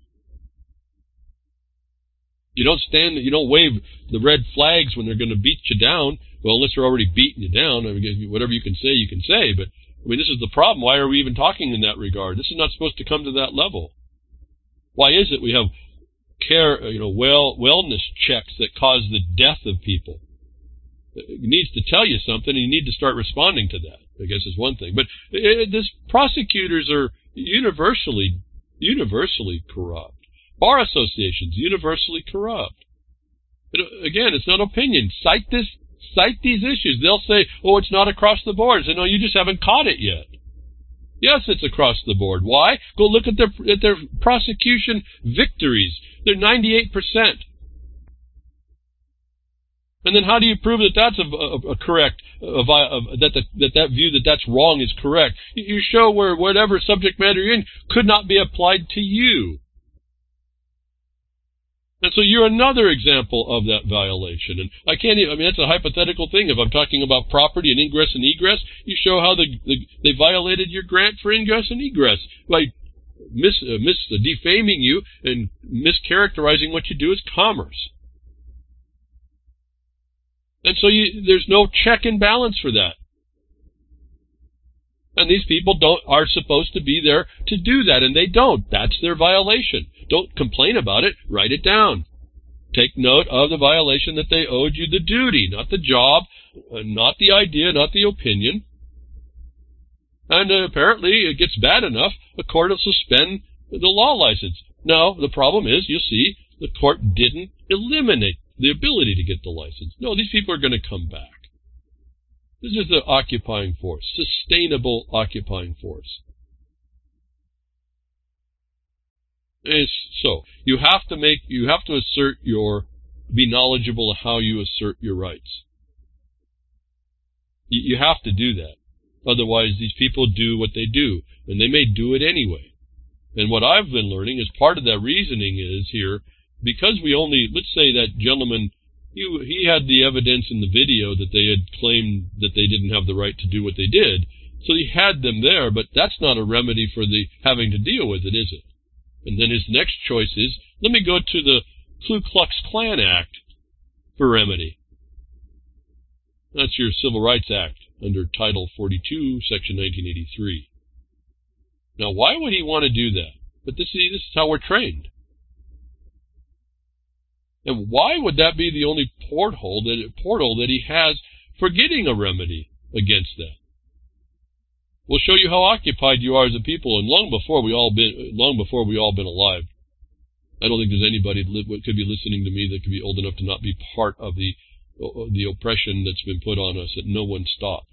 You don't stand, you don't wave the red flags when they're going to beat you down. Well, unless they're already beating you down, I mean, whatever you can say, you can say. But, I mean, this is the problem. Why are we even talking in that regard? This is not supposed to come to that level. Why is it we have care, you know, well, wellness checks that cause the death of people? It needs to tell you something, and you need to start responding to that, I guess is one thing. But it, this prosecutors are universally, universally corrupt. Bar associations, universally corrupt. But again, it's not opinion. Cite this, cite these issues. They'll say, oh, it's not across the board. I say, no, you just haven't caught it yet. Yes, it's across the board. Why? Go look at their, at their prosecution victories. They're ninety-eight percent. And then how do you prove that that's a, a, a correct, a, a, that, the, that that view that that's wrong is correct? You show where whatever subject matter you're in could not be applied to you. And so you're another example of that violation. And I can't even, I mean, that's a hypothetical thing. If I'm talking about property and ingress and egress, you show how the, the, they violated your grant for ingress and egress by mis, uh, mis uh, defaming you and mischaracterizing what you do as commerce. And so you, there's no check and balance for that. And these people don't are supposed to be there to do that, and they don't. That's their violation. Don't complain about it. Write it down. Take note of the violation that they owed you the duty, not the job, uh, not the idea, not the opinion. And uh, apparently it gets bad enough, the court will suspend the law license. Now, the problem is, you see, the court didn't eliminate the ability to get the license. No, these people are going to come back. This is the occupying force, sustainable occupying force. And so, you have to make, you have to assert your, be knowledgeable of how you assert your rights. You, you have to do that. Otherwise, these people do what they do, and they may do it anyway. And what I've been learning is part of that reasoning is here, because we only, let's say that gentleman, he, he had the evidence in the video that they had claimed that they didn't have the right to do what they did. So he had them there, but that's not a remedy for the having to deal with it, is it? And then his next choice is, let me go to the Ku Klux Klan Act for remedy. That's your Civil Rights Act under Title forty-two, Section nineteen eighty-three. Now, why would he want to do that? But this, see, this is how we're trained. And why would that be the only porthole that, portal that he has for getting a remedy against that? We'll show you how occupied you are as a people, and long before we all been, long before we all been alive. I don't think there's anybody that could be listening to me that could be old enough to not be part of the the oppression that's been put on us that no one stopped.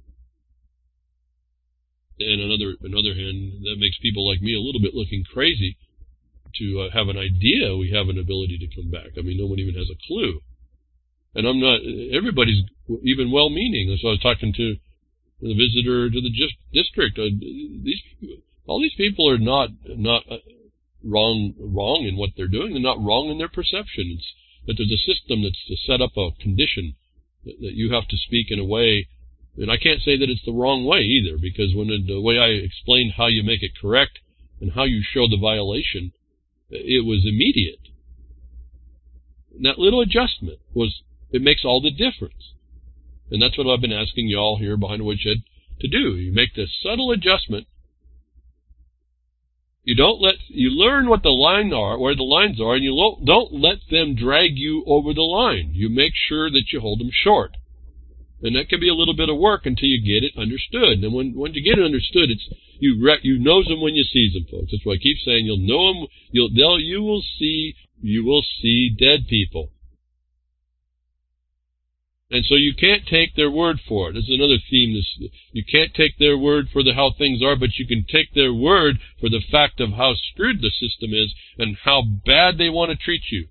And on the other, on the other hand, that makes people like me a little bit looking crazy to uh, have an idea we have an ability to come back. I mean, no one even has a clue. And I'm not, everybody's even well-meaning. So I was talking to the visitor to the just district. Uh, these all these people are not not uh, wrong wrong in what they're doing. They're not wrong in their perception. It's that there's a system that's to set up a condition that, that you have to speak in a way, and I can't say that it's the wrong way either, because when it, the way I explained how you make it correct and how you show the violation, it was immediate. And that little adjustment was, it makes all the difference. And that's what I've been asking y'all here behind the woodshed to do. You make this subtle adjustment. You don't let, you learn what the lines are, where the lines are, and you don't let them drag you over the line. You make sure that you hold them short. And that can be a little bit of work until you get it understood. And when, when you get it understood, it's, you re, you knows them when you sees them, folks. That's why I keep saying you'll know them, you'll, they'll, you will see, you will see dead people. And so you can't take their word for it. This is another theme. This, you can't take their word for the, how things are, but you can take their word for the fact of how screwed the system is and how bad they want to treat you.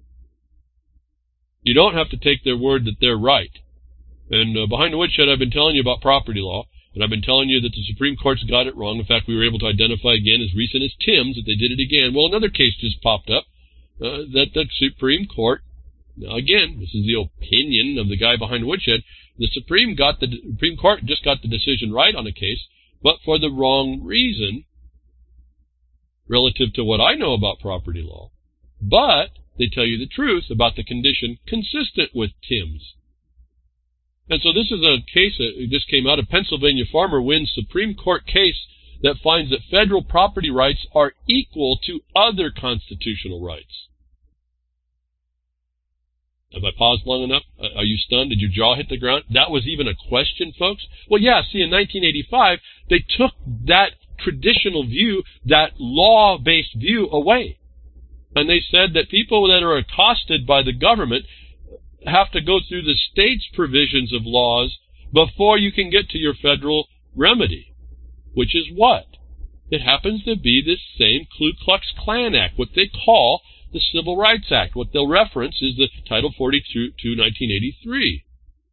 You don't have to take their word that they're right. And uh, behind the woodshed, I've been telling you about property law, and I've been telling you that the Supreme Court's got it wrong. In fact, we were able to identify again as recent as Timms that they did it again. Well, another case just popped up uh, that the Supreme Court, now again, this is the opinion of the guy behind the woodshed, the Supreme got the Supreme Court just got the decision right on a case, but for the wrong reason relative to what I know about property law. But they tell you the truth about the condition consistent with Timms. And so this is a case that just came out. A Pennsylvania farmer wins Supreme Court case that finds that federal property rights are equal to other constitutional rights. Have I paused long enough? Are you stunned? Did your jaw hit the ground? That was even a question, folks? Well, yeah, see, in nineteen eighty-five, they took that traditional view, that law-based view away. And they said that people that are accosted by the government have to go through the state's provisions of laws before you can get to your federal remedy, which is what? It happens to be this same Ku Klux Klan Act, what they call the Civil Rights Act. What they'll reference is the Title forty-two, nineteen eighty-three.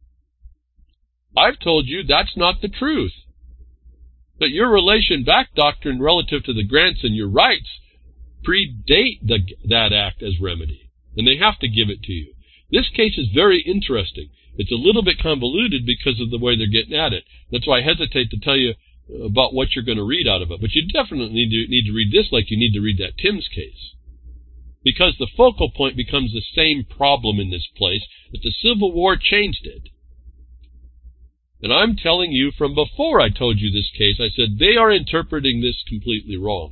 I've told you that's not the truth. That your relation back doctrine relative to the grants and your rights predate the, that act as remedy, and they have to give it to you. This case is very interesting. It's a little bit convoluted because of the way they're getting at it. That's why I hesitate to tell you about what you're going to read out of it. But you definitely need to, need to read this like you need to read that Timms case. Because the focal point becomes the same problem in this place, that the Civil War changed it. And I'm telling you from before I told you this case, I said they are interpreting this completely wrong.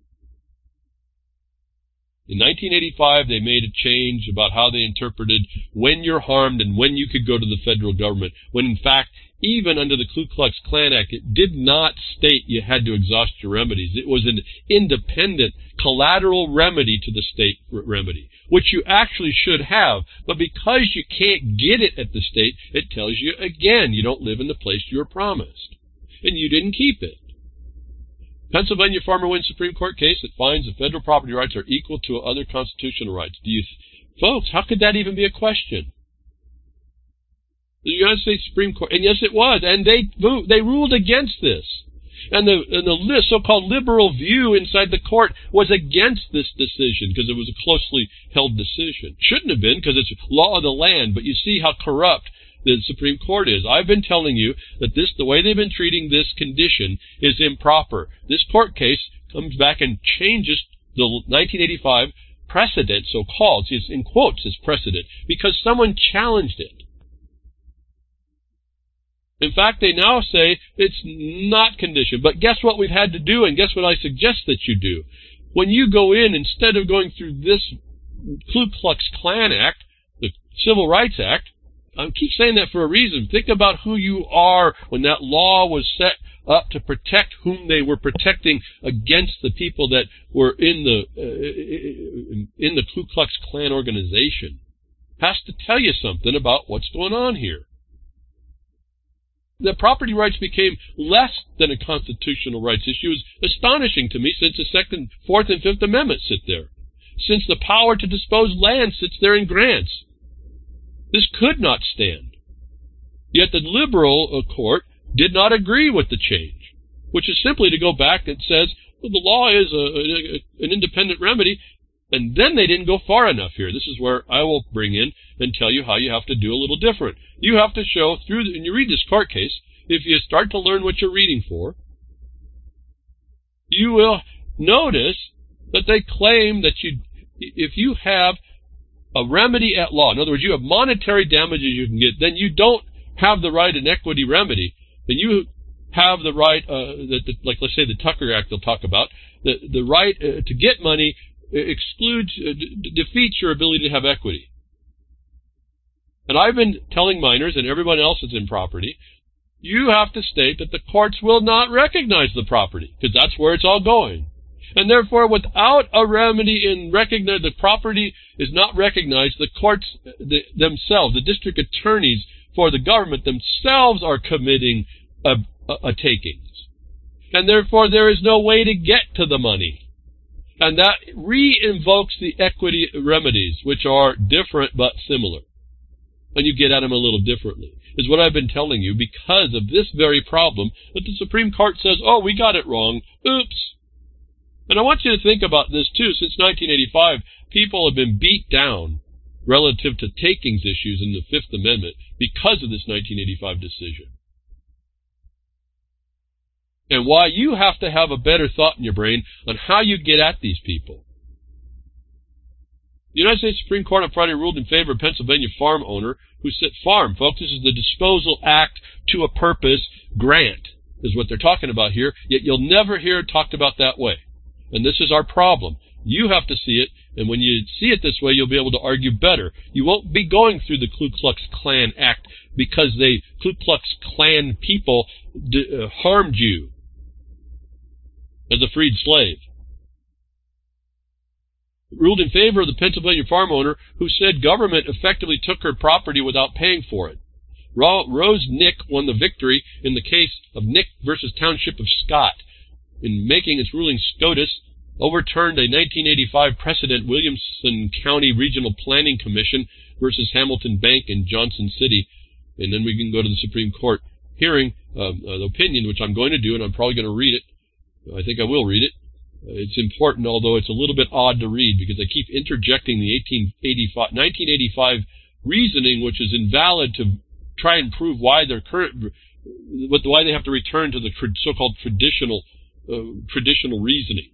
In nineteen eighty-five, they made a change about how they interpreted when you're harmed and when you could go to the federal government, when in fact, even under the Ku Klux Klan Act, it did not state you had to exhaust your remedies. It was an independent, collateral remedy to the state remedy, which you actually should have. But because you can't get it at the state, it tells you, again, you don't live in the place you were promised. And you didn't keep it. Pennsylvania farmer wins Supreme Court case that finds that federal property rights are equal to other constitutional rights. Do you, folks, how could that even be a question? The United States Supreme Court, and yes, it was, and they they ruled against this. And the, and the so-called liberal view inside the court was against this decision because it was a closely held decision. Shouldn't have been because it's law of the land, but you see how corrupt the Supreme Court is. I've been telling you that this, the way they've been treating this condition is improper. This court case comes back and changes the nineteen eighty-five precedent, so-called, it's in quotes as precedent, because someone challenged it. In fact, they now say it's not conditioned. But guess what we've had to do, and guess what I suggest that you do? When you go in, instead of going through this Ku Klux Klan Act, the Civil Rights Act, I keep saying that for a reason. Think about who you are when that law was set up to protect whom they were protecting against the people that were in the uh, in the Ku Klux Klan organization. It has to tell you something about what's going on here. The property rights became less than a constitutional rights issue. It's astonishing to me since the Second, Fourth, and Fifth Amendments sit there. Since the power to dispose land sits there in grants. This could not stand. Yet the liberal court did not agree with the change, which is simply to go back and says, well, the law is a, a, an independent remedy, and then they didn't go far enough here. This is where I will bring in and tell you how you have to do a little different. You have to show through, and you read this court case, if you start to learn what you're reading for, you will notice that they claim that you, if you have a remedy at law, in other words, you have monetary damages you can get, then you don't have the right an equity remedy. Then you have the right, uh, that, the, like let's say the Tucker Act they'll talk about, the, the right uh, to get money excludes, uh, d- defeats your ability to have equity. And I've been telling minors and everyone else that's in property, you have to state that the courts will not recognize the property, because that's where it's all going. And therefore, without a remedy in recognize the property is not recognized, the courts the, themselves, the district attorneys for the government themselves are committing a, a, a takings. And therefore, there is no way to get to the money. And that re-invokes the equity remedies, which are different but similar. And you get at them a little differently, is what I've been telling you, because of this very problem that the Supreme Court says, oh, we got it wrong. Oops. And I want you to think about this, too. Since nineteen eighty-five, people have been beat down relative to takings issues in the Fifth Amendment because of this nineteen eighty-five decision. And why you have to have a better thought in your brain on how you get at these people. The United States Supreme Court on Friday ruled in favor of a Pennsylvania farm owner who said, farm, folks, this is the Disposal Act to a Purpose grant, is what they're talking about here, yet you'll never hear it talked about that way. And this is our problem. You have to see it, and when you see it this way, you'll be able to argue better. You won't be going through the Ku Klux Klan Act because the Ku Klux Klan people d- uh, harmed you as a freed slave. Ruled in favor of the Pennsylvania farm owner who said government effectively took her property without paying for it. Rose Nick won the victory in the case of Nick versus Township of Scott. In making its ruling, SCOTUS overturned a nineteen eighty-five precedent, Williamson County Regional Planning Commission versus Hamilton Bank in Johnson City. And then we can go to the Supreme Court hearing um, uh, the opinion, which I'm going to do, and I'm probably going to read it. I think I will read it. It's important, although it's a little bit odd to read, because I keep interjecting the eighteen eighty-five, nineteen eighty-five reasoning, which is invalid, to try and prove why their current but why they have to return to the so-called traditional uh, traditional reasoning.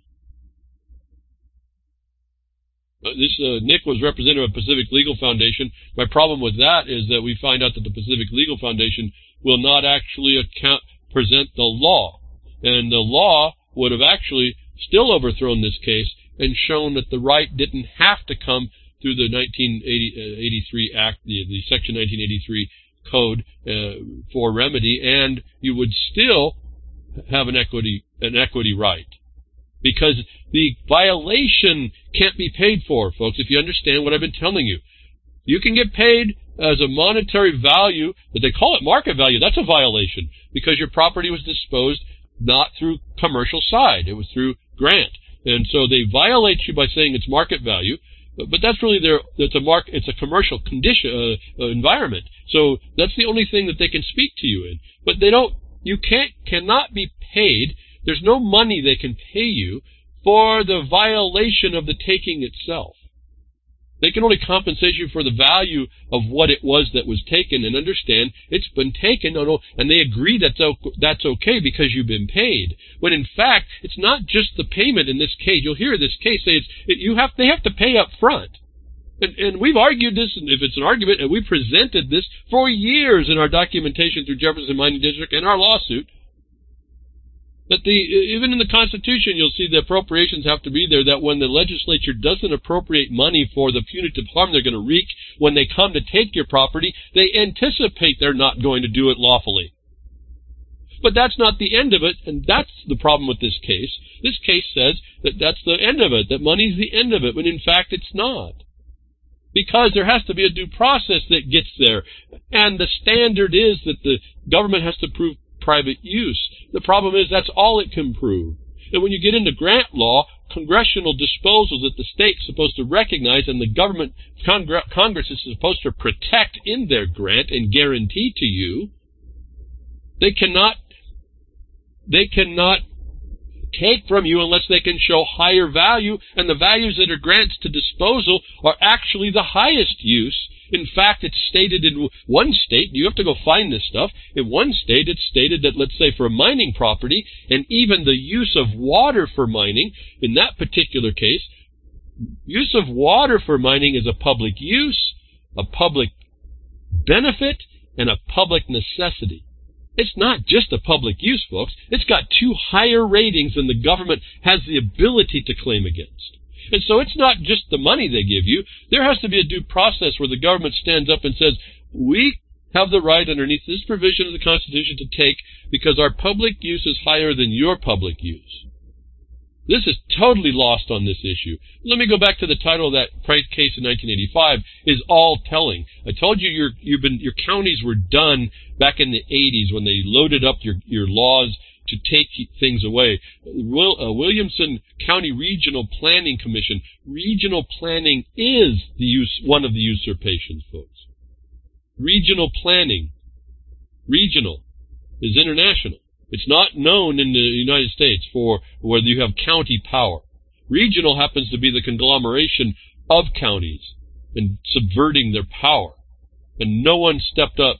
Uh, this uh, Nick was representative of Pacific Legal Foundation. My problem with that is that we find out that the Pacific Legal Foundation will not actually account, present the law, and the law would have actually still overthrown this case and shown that the right didn't have to come through the nineteen eighty-three Act, the, the Section nineteen eighty-three Code uh, for remedy, and you would still have an equity an equity right, because the violation can't be paid for, folks. If you understand what I've been telling you, you can get paid as a monetary value, but they call it market value. That's a violation because your property was disposed not through commercial side; it was through grant, and so they violate you by saying it's market value. But that's really their, it's a mark, it's a commercial condition, uh, uh, environment. So that's the only thing that they can speak to you in. But they don't, you can't, cannot be paid. There's no money they can pay you for the violation of the taking itself. They can only compensate you for the value of what it was that was taken, and understand it's been taken, and they agree that's that's okay because you've been paid. When in fact, it's not just the payment in this case. You'll hear this case say it's it, you have they have to pay up front, and, and we've argued this. And if it's an argument, and we presented this for years in our documentation through Jefferson Mining District and our lawsuit. That the even in the Constitution, you'll see the appropriations have to be there, that when the legislature doesn't appropriate money for the punitive harm they're going to wreak when they come to take your property, they anticipate they're not going to do it lawfully. But that's not the end of it, and that's the problem with this case. This case says that that's the end of it, that money's the end of it, when in fact it's not. Because there has to be a due process that gets there, and the standard is that the government has to prove private use. The problem is that's all it can prove. And when you get into grant law, congressional disposals that the state's supposed to recognize and the government, Congre- Congress is supposed to protect in their grant and guarantee to you, they cannot, they cannot take from you unless they can show higher value, and the values that are grants to disposal are actually the highest use. In fact, it's stated in one state, you have to go find this stuff, in one state it's stated that, let's say, for a mining property, and even the use of water for mining, in that particular case, use of water for mining is a public use, a public benefit, and a public necessity. It's not just a public use, folks. It's got two higher ratings than the government has the ability to claim against. And so it's not just the money they give you. There has to be a due process where the government stands up and says, we have the right underneath this provision of the Constitution to take because our public use is higher than your public use. This is totally lost on this issue. Let me go back to the title of that case in nineteen eighty-five, is all telling. I told you your, you've been, your counties were done back in the eighties when they loaded up your, your laws to take things away. Will, uh, Williamson County Regional Planning Commission. Regional planning is the use, one of the usurpations, folks. Regional planning, regional, is international. It's not known in the United States for whether you have county power. Regional happens to be the conglomeration of counties and subverting their power. And no one stepped up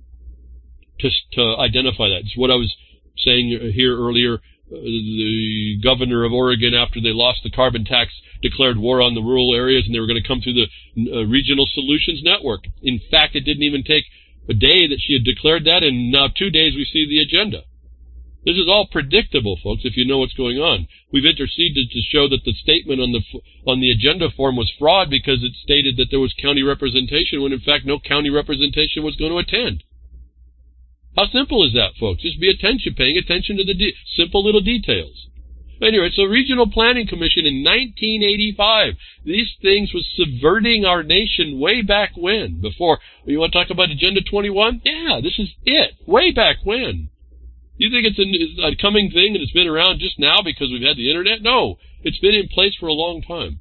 to, to identify that. It's what I was saying here earlier. Uh, the governor of Oregon, after they lost the carbon tax, declared war on the rural areas, and they were going to come through the uh, Regional Solutions Network. In fact, it didn't even take a day that she had declared that, and now two days we see the agenda. This is all predictable, folks, if you know what's going on. We've interceded to show that the statement on the on the agenda form was fraud because it stated that there was county representation when, in fact, no county representation was going to attend. How simple is that, folks? Just be attention, paying attention to the de- simple little details. Anyway, so Regional Planning Commission in nineteen eighty-five. These things was subverting our nation way back when. Before, you want to talk about Agenda twenty-one? Yeah, this is it. Way back when. You think it's a, a coming thing and it's been around just now because we've had the internet? No, it's been in place for a long time.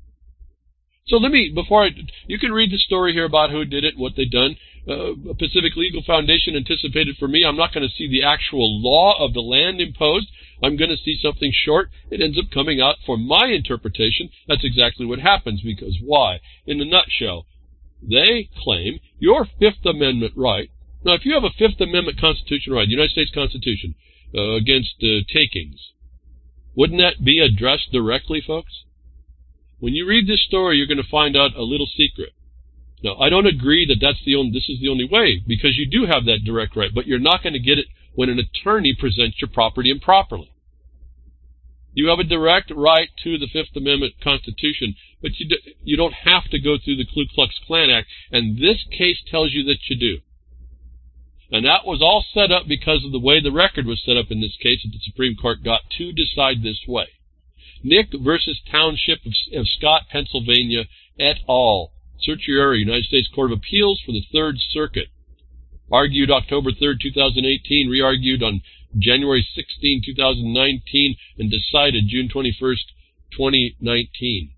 So let me, before I, you can read the story here about who did it, what they've done. Uh, Pacific Legal Foundation anticipated for me. I'm not going to see the actual law of the land imposed. I'm going to see something short. It ends up coming out for my interpretation. That's exactly what happens, because why? In a nutshell, they claim your Fifth Amendment right. Now, if you have a Fifth Amendment constitutional right, the United States Constitution, uh, against uh, takings, wouldn't that be addressed directly, folks? When you read this story, you're going to find out a little secret. Now, I don't agree that that's the only, this is the only way, because you do have that direct right, but you're not going to get it when an attorney presents your property improperly. You have a direct right to the Fifth Amendment Constitution, but you, do, you don't have to go through the Ku Klux Klan Act, and this case tells you that you do. And that was all set up because of the way the record was set up in this case that the Supreme Court got to decide this way. Nick versus Township of, of Scott, Pennsylvania, et al. Certiorari, United States Court of Appeals for the Third Circuit. Argued October third, two thousand eighteen, re-argued on January sixteenth, two thousand nineteen, and decided June twenty-first, twenty nineteen.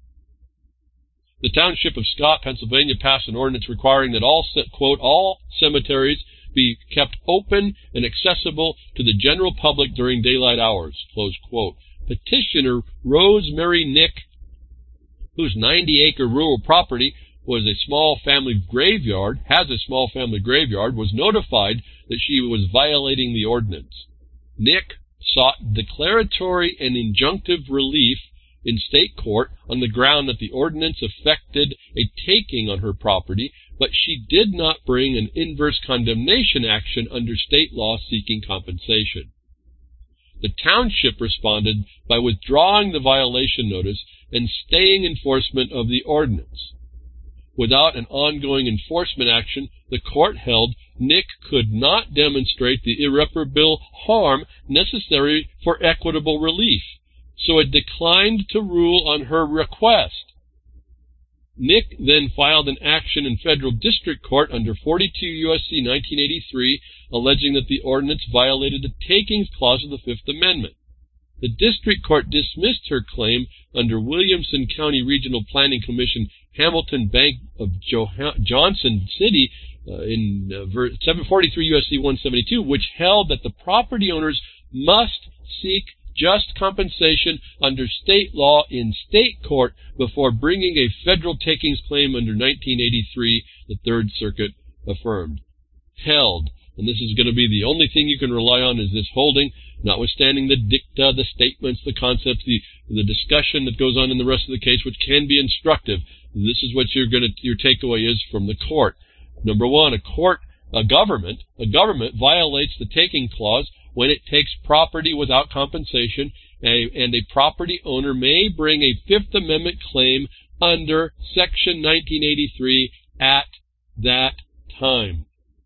The Township of Scott, Pennsylvania, passed an ordinance requiring that all, quote, all cemeteries be kept open and accessible to the general public during daylight hours, close quote. Petitioner Rosemary Nick, whose ninety-acre rural property was a small family graveyard, has a small family graveyard, was notified that she was violating the ordinance. Nick sought declaratory and injunctive relief in state court on the ground that the ordinance affected a taking on her property, but she did not bring an inverse condemnation action under state law seeking compensation. The township responded by withdrawing the violation notice and staying enforcement of the ordinance. Without an ongoing enforcement action, the court held Nick could not demonstrate the irreparable harm necessary for equitable relief, so it declined to rule on her request. Nick then filed an action in federal district court under forty-two U S C nineteen eighty-three, alleging that the ordinance violated the takings clause of the Fifth Amendment. The district court dismissed her claim under Williamson County Regional Planning Commission, Hamilton Bank of jo- Johnson City, uh, in uh, ver- seven forty-three U S C one seventy-two, which held that the property owners must seek just compensation under state law in state court before bringing a federal takings claim under nineteen eighty-three, the Third Circuit affirmed. Held. And this is going to be the only thing you can rely on is this holding, notwithstanding the dicta, the statements, the concepts, the, the discussion that goes on in the rest of the case, which can be instructive. This is what you're going to, your takeaway is from the court. Number one, a court, a government, a government violates the taking clause when it takes property without compensation, a, and a property owner may bring a Fifth Amendment claim under Section nineteen eighty-three at that time.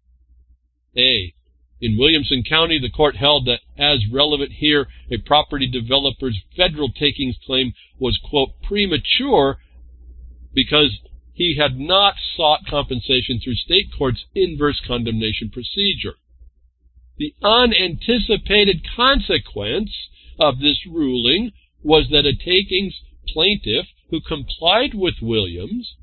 A. In Williamson County, the court held that, as relevant here, a property developer's federal takings claim was, quote, premature because he had not sought compensation through state court's inverse condemnation procedure. The unanticipated consequence of this ruling was that a takings plaintiff who complied with Williams.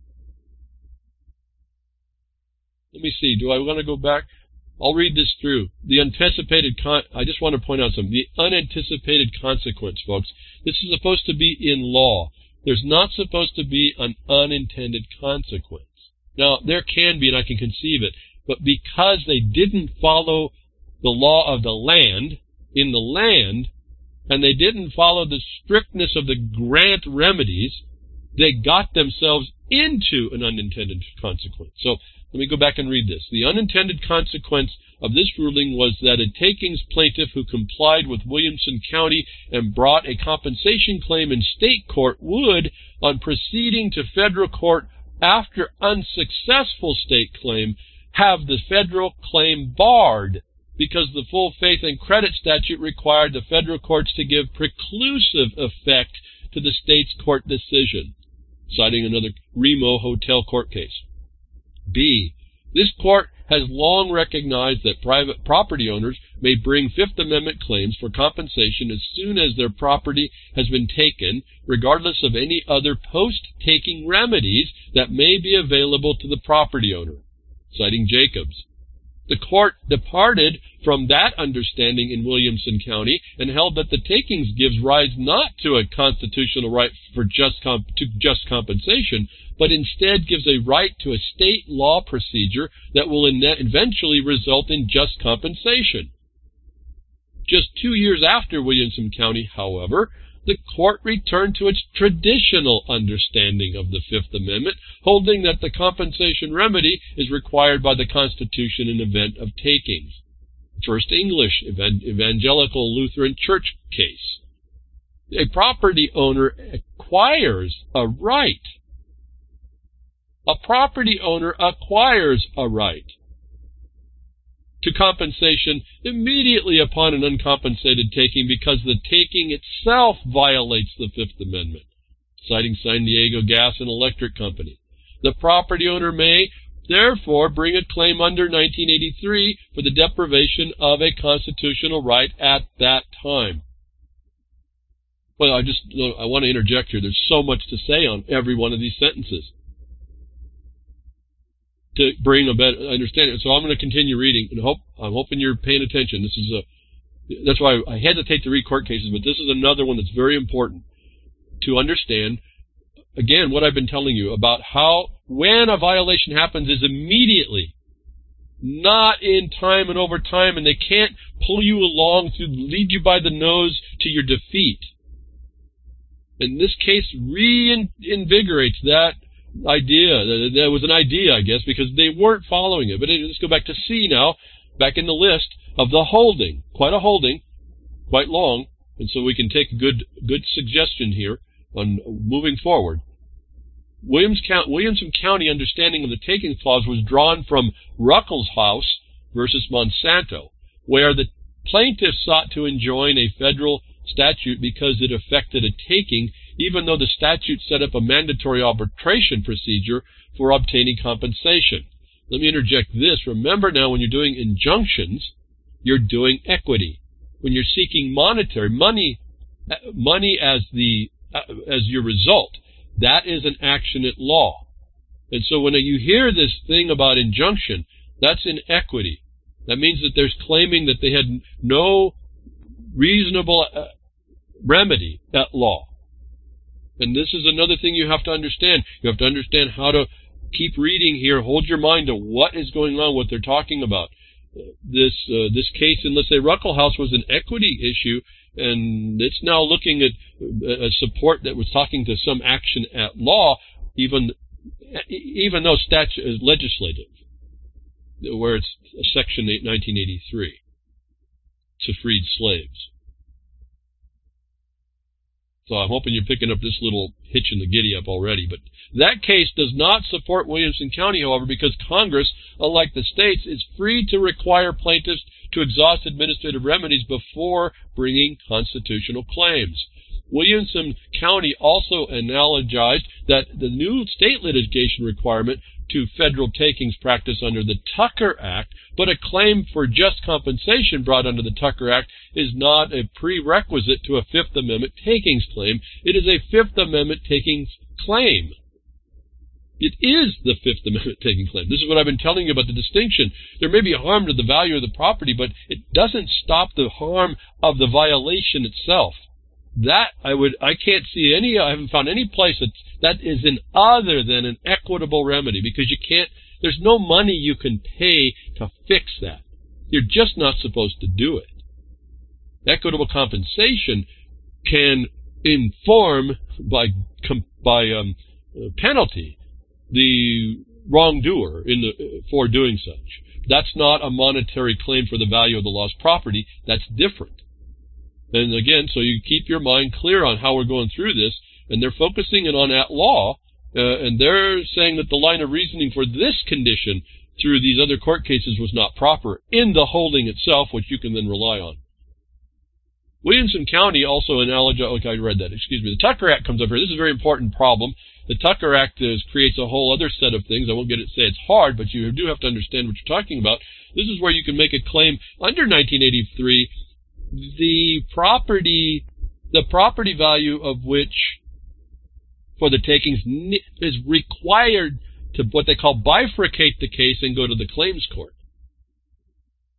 Let me see, do I want to go back? I'll read this through. The anticipated con- I just want to point out something. The unanticipated consequence, folks. This is supposed to be in law. There's not supposed to be an unintended consequence. Now, there can be, and I can conceive it, but because they didn't follow the law of the land, in the land, and they didn't follow the strictness of the grant remedies, they got themselves into an unintended consequence. So, let me go back and read this. The unintended consequence of this ruling was that a takings plaintiff who complied with Williamson County and brought a compensation claim in state court would, on proceeding to federal court after unsuccessful state claim, have the federal claim barred because the full faith and credit statute required the federal courts to give preclusive effect to the state's court decision, citing another Remo Hotel court case. B. This court has long recognized that private property owners may bring Fifth Amendment claims for compensation as soon as their property has been taken, regardless of any other post-taking remedies that may be available to the property owner, citing Jacobs. The court departed from that understanding in Williamson County and held that the takings gives rise not to a constitutional right for just comp- to just compensation, but instead gives a right to a state law procedure that will in- eventually result in just compensation. Just two years after Williamson County, however, the court returned to its traditional understanding of the Fifth Amendment, holding that the compensation remedy is required by the Constitution in event of takings. First English Evangelical Lutheran Church case. A property owner acquires a right. A property owner acquires a right to compensation immediately upon an uncompensated taking because the taking itself violates the Fifth Amendment, citing San Diego Gas and Electric Company. The property owner may, therefore, bring a claim under nineteen eighty-three for the deprivation of a constitutional right at that time. Well, I just I want to interject here. There's so much to say on every one of these sentences to bring a better understanding. So I'm going to continue reading, and hope I'm hoping you're paying attention. This is a that's why I hesitate to read court cases, but this is another one that's very important to understand. Again, what I've been telling you about how when a violation happens is immediately, not in time and over time, and they can't pull you along to lead you by the nose to your defeat. And this case reinvigorates that idea. That was an idea, I guess, because they weren't following it. But let's go back to C now, back in the list of the holding. Quite a holding, quite long, and so we can take a good, good suggestion here on moving forward. Williams County, Williamson County understanding of the takings clause was drawn from Ruckelshaus versus Monsanto, where the plaintiffs sought to enjoin a federal statute because it affected a taking, even though the statute set up a mandatory arbitration procedure for obtaining compensation. Let me interject this. Remember now, when you're doing injunctions, you're doing equity. When you're seeking monetary money, money as the as your result, that is an action at law. And so when you hear this thing about injunction, that's in equity. That means that there's claiming that they had no reasonable uh, remedy at law. And this is another thing you have to understand. You have to understand how to keep reading here. Hold your mind to what is going on, what they're talking about. This uh, this case in, let's say, Ruckelshaus was an equity issue, and it's now looking at a support that was talking to some action at law, even even though statute is legislative, where it's Section nineteen eighty-three to freed slaves. So I'm hoping you're picking up this little hitch in the giddy-up already. But that case does not support Williamson County, however, because Congress, unlike the states, is free to require plaintiffs to exhaust administrative remedies before bringing constitutional claims. Williamson County also analogized that the new state litigation requirement to federal takings practice under the Tucker Act, but a claim for just compensation brought under the Tucker Act is not a prerequisite to a Fifth Amendment takings claim. It is a Fifth Amendment takings claim. It is the Fifth Amendment taking claim. This is what I've been telling you about the distinction. There may be harm to the value of the property, but it doesn't stop the harm of the violation itself. That I would, I can't see any, I haven't found any place that that is an other than an equitable remedy, because you can't, there's no money you can pay to fix that. You're just not supposed to do it. Equitable compensation can inform by, by um, penalty the wrongdoer in the, for doing such. That's not a monetary claim for the value of the lost property. That's different. And again, so you keep your mind clear on how we're going through this, and they're focusing it on at law, uh, and they're saying that the line of reasoning for this condition through these other court cases was not proper in the holding itself, which you can then rely on. Williamson County also analogized, okay, I read that, excuse me. The Tucker Act comes up here. This is a very important problem. The Tucker Act is, creates a whole other set of things. I won't get it say it's hard, but you do have to understand what you're talking about. This is where you can make a claim under nineteen eighty-three, the property, the property value of which for the takings is required to what they call bifurcate the case and go to the claims court.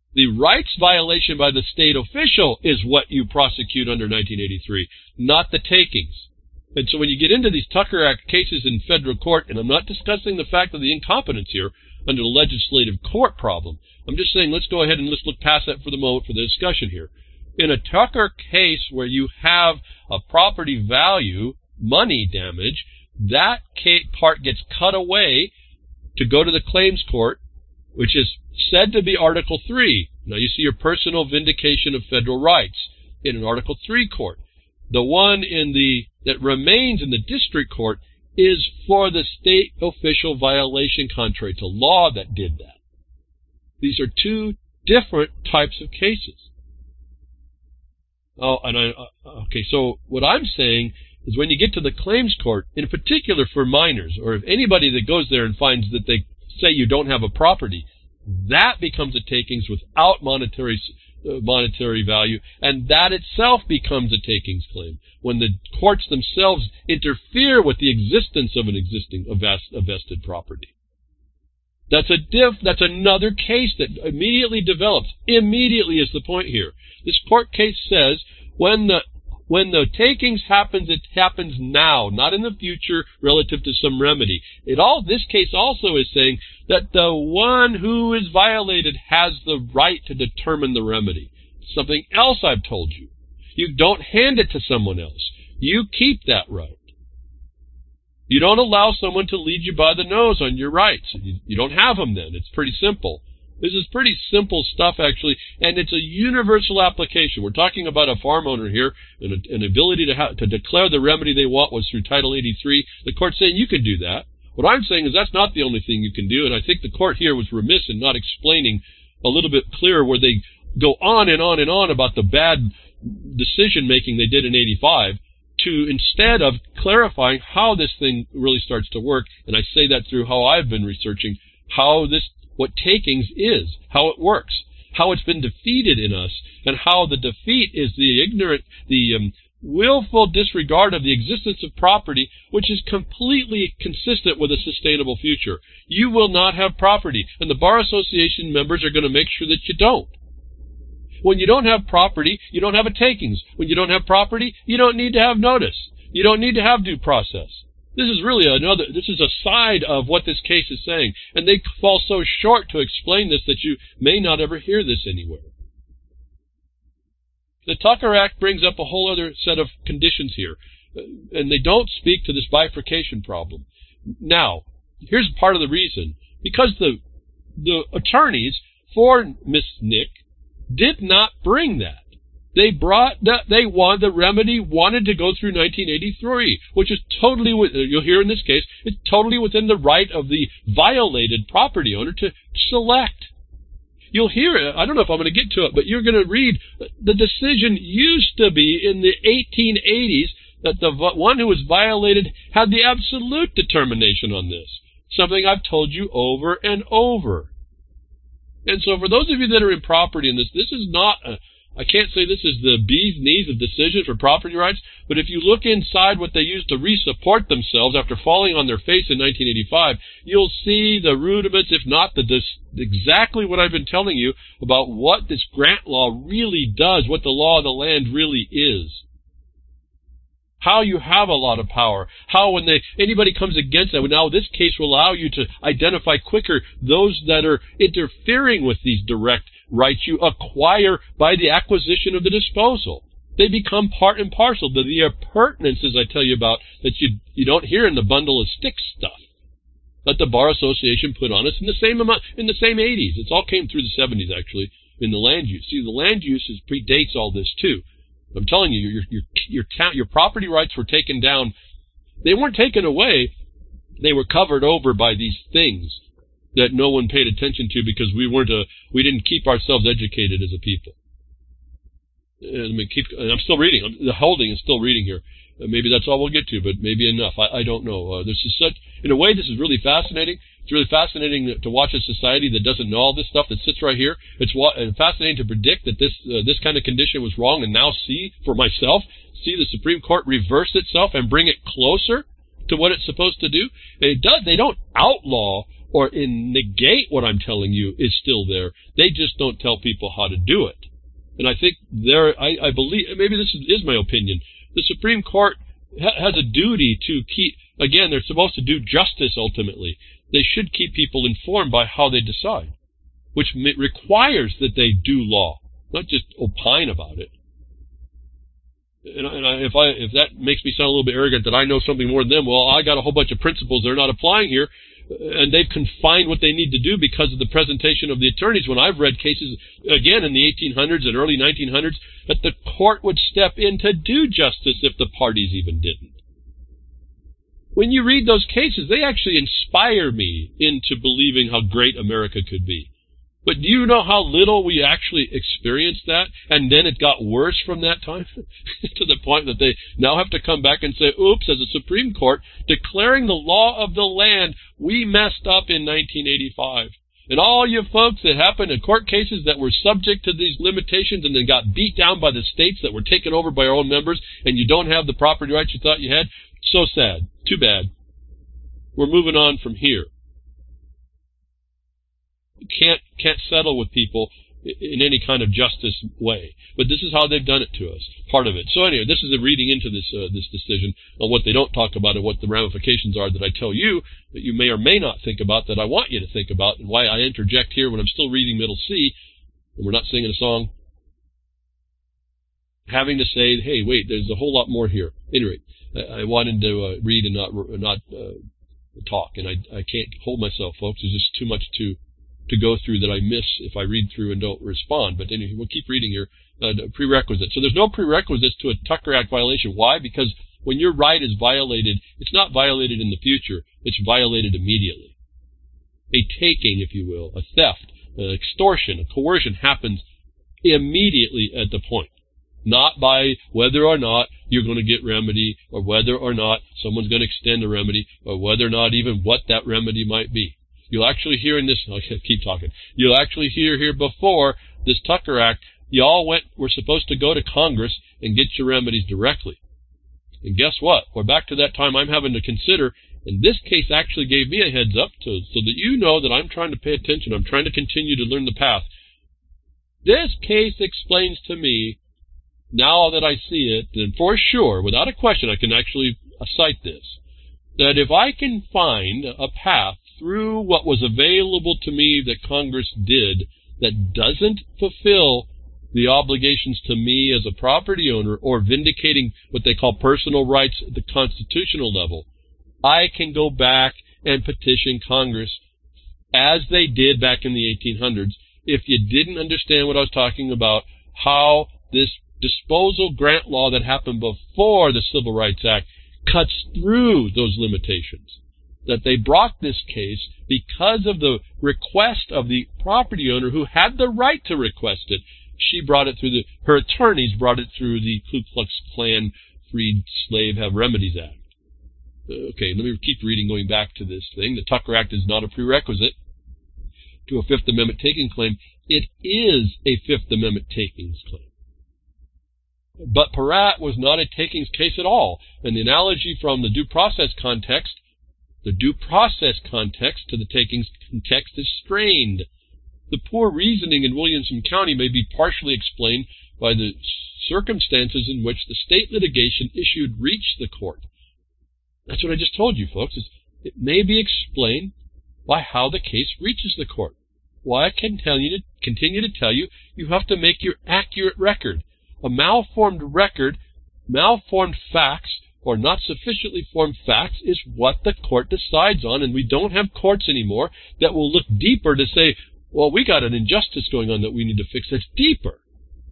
The rights violation by the state official is what you prosecute under nineteen eighty-three, not the takings. And so when you get into these Tucker Act cases in federal court, and I'm not discussing the fact of the incompetence here under the legislative court problem, I'm just saying let's go ahead and let's look past that for the moment for the discussion here. In a Tucker case where you have a property value, money damage, that part gets cut away to go to the claims court, which is said to be Article three. Now you see your personal vindication of federal rights in an Article three court. The one in the that remains in the district court is for the state official violation contrary to law that did that. These are two different types of cases. Oh, and I, okay, so what I'm saying is when you get to the claims court, in particular for minors, or if anybody that goes there and finds that they say you don't have a property, that becomes a takings without monetary uh, monetary value, and that itself becomes a takings claim when the courts themselves interfere with the existence of an existing a, vest, a vested property. That's a diff. That's another case that immediately develops. Immediately is the point here. This court case says when the when the takings happens, it happens now, not in the future relative to some remedy. It all this case also is saying that the one who is violated has the right to determine the remedy. Something else I've told you. You don't hand it to someone else. You keep that right. You don't allow someone to lead you by the nose on your rights. You, you don't have them then. It's pretty simple. This is pretty simple stuff, actually, and it's a universal application. We're talking about a farm owner here, and a, an ability to, ha- to declare the remedy they want was through Title eighty-three. The court's saying you can do that. What I'm saying is that's not the only thing you can do, and I think the court here was remiss in not explaining a little bit clearer where they go on and on and on about the bad decision-making they did in eighty-five, to instead of clarifying how this thing really starts to work, and I say that through how I've been researching how this, what takings is, how it works, how it's been defeated in us, and how the defeat is the ignorant, the um, willful disregard of the existence of property, which is completely consistent with a sustainable future. You will not have property, and the Bar Association members are going to make sure that you don't. When you don't have property, you don't have a takings. When you don't have property, you don't need to have notice. You don't need to have due process. This is really another, this is a side of what this case is saying. And they fall so short to explain this that you may not ever hear this anywhere. The Tucker Act brings up a whole other set of conditions here. And they don't speak to this bifurcation problem. Now, here's part of the reason. Because the, the attorneys for Miss Nick did not bring that. They brought that, they wanted, the remedy wanted to go through nineteen eighty-three, which is totally, you'll hear in this case, it's totally within the right of the violated property owner to select. You'll hear it, I don't know if I'm going to get to it, but you're going to read, the decision used to be in the eighteen eighties that the one who was violated had the absolute determination on this. Something I've told you over and over. And so for those of you that are in property in this, this is not, a, I can't say this is the bee's knees of decision for property rights, but if you look inside what they used to re-support themselves after falling on their face in nineteen eighty-five, you'll see the rudiments, if not the dis, exactly what I've been telling you about what this grant law really does, what the law of the land really is. How you have a lot of power. How when they, anybody comes against that, now this case will allow you to identify quicker those that are interfering with these direct rights you acquire by the acquisition of the disposal. They become part and parcel to the appurtenances I tell you about that you, you don't hear in the bundle of sticks stuff that the Bar Association put on us in the same amount, in the same eighties. It's all came through the seventies actually in the land use. See, the land use is, predates all this too. I'm telling you, your your your ta- your property rights were taken down. They weren't taken away. They were covered over by these things that no one paid attention to because we weren't a we didn't keep ourselves educated as a people. And, keep, and I'm still reading. I'm, the holding is still reading here. Uh, maybe that's all we'll get to, but maybe enough. I, I don't know. Uh, this is such, in a way, this is really fascinating. It's really fascinating to watch a society that doesn't know all this stuff that sits right here. It's wa- fascinating to predict that this uh, this kind of condition was wrong, and now see for myself, see the Supreme Court reverse itself and bring it closer to what it's supposed to do. It does. They don't outlaw or in negate what I'm telling you is still there. They just don't tell people how to do it. And I think there, I, I believe, maybe this is, is my opinion, the Supreme Court ha- has a duty to keep, again, they're supposed to do justice ultimately. They should keep people informed by how they decide, which m- requires that they do law, not just opine about it. And, I, and I, if I if that makes me sound a little bit arrogant that I know something more than them, well, I got a whole bunch of principles they're not applying here, and they've confined what they need to do because of the presentation of the attorneys. When I've read cases, again, in the eighteen hundreds and early nineteen hundreds, that the court would step in to do justice if the parties even didn't. When you read those cases, they actually inspire me into believing how great America could be. But do you know how little we actually experienced that? And then it got worse from that time to the point that they now have to come back and say, oops, as a Supreme Court, declaring the law of the land, we messed up in nineteen eighty-five. And all you folks that happened in court cases that were subject to these limitations and then got beat down by the states that were taken over by our own members, and you don't have the property rights you thought you had, so sad. Too bad. We're moving on from here. Can't can't settle with people in any kind of justice way. But this is how they've done it to us, part of it. So anyway, this is a reading into this uh, this decision on what they don't talk about and what the ramifications are that I tell you that you may or may not think about, that I want you to think about, and why I interject here when I'm still reading Middle C, and we're not singing a song, having to say, hey, wait, there's a whole lot more here. Anyway, I, I wanted to uh, read and not not uh, talk, and I, I can't hold myself, folks. There's just too much to to go through that I miss if I read through and don't respond. But anyway, we'll keep reading here. Uh, prerequisites. So there's no prerequisites to a Tucker Act violation. Why? Because when your right is violated, it's not violated in the future. It's violated immediately. A taking, if you will, a theft, an extortion, a coercion happens immediately at the point. Not by whether or not you're going to get remedy, or whether or not someone's going to extend a remedy, or whether or not even what that remedy might be. You'll actually hear in this, I'll keep talking, you'll actually hear here before this Tucker Act, y'all went, were supposed to go to Congress and get your remedies directly. And guess what? We're back to that time I'm having to consider, and this case actually gave me a heads up to, so that you know that I'm trying to pay attention. I'm trying to continue to learn the path. This case explains to me, now that I see it, and for sure, without a question, I can actually cite this, that if I can find a path through what was available to me that Congress did that doesn't fulfill the obligations to me as a property owner or vindicating what they call personal rights at the constitutional level, I can go back and petition Congress as they did back in the eighteen hundreds. If you didn't understand what I was talking about, how this disposal grant law that happened before the Civil Rights Act cuts through those limitations. That they brought this case because of the request of the property owner who had the right to request it. She brought it through the, her attorneys brought it through the Ku Klux Klan Freed Slave Have Remedies Act. Okay, let me keep reading, going back to this thing. The Tucker Act is not a prerequisite to a Fifth Amendment taking claim. It is a Fifth Amendment takings claim. But Peratt was not a takings case at all. And the analogy from the due process context, the due process context to the takings context is strained. The poor reasoning in Williamson County may be partially explained by the circumstances in which the state litigation issued reached the court. That's what I just told you, folks. Is it may be explained by how the case reaches the court. Why I can tell you to continue to tell you, you have to make your accurate record. A malformed record, malformed facts, or not sufficiently formed facts is what the court decides on, and we don't have courts anymore that will look deeper to say, well, we got an injustice going on that we need to fix. That's deeper.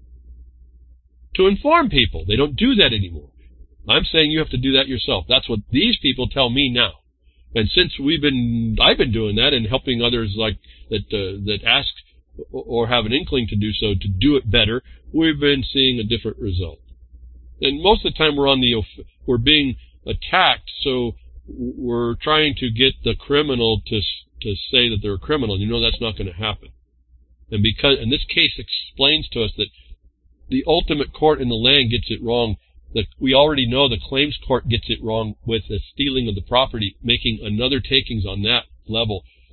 To inform people. They don't do that anymore. I'm saying you have to do that yourself. That's what these people tell me now. And since we've been, I've been doing that and helping others like that uh, that ask or have an inkling to do so to do it better, we've been seeing a different result. And most of the time we're on the we're being attacked, so we're trying to get the criminal to to say that they're a criminal. You know that's not going to happen. And because and this case explains to us that the ultimate court in the land gets it wrong. That we already know the claims court gets it wrong with the stealing of the property, making another takings on that level.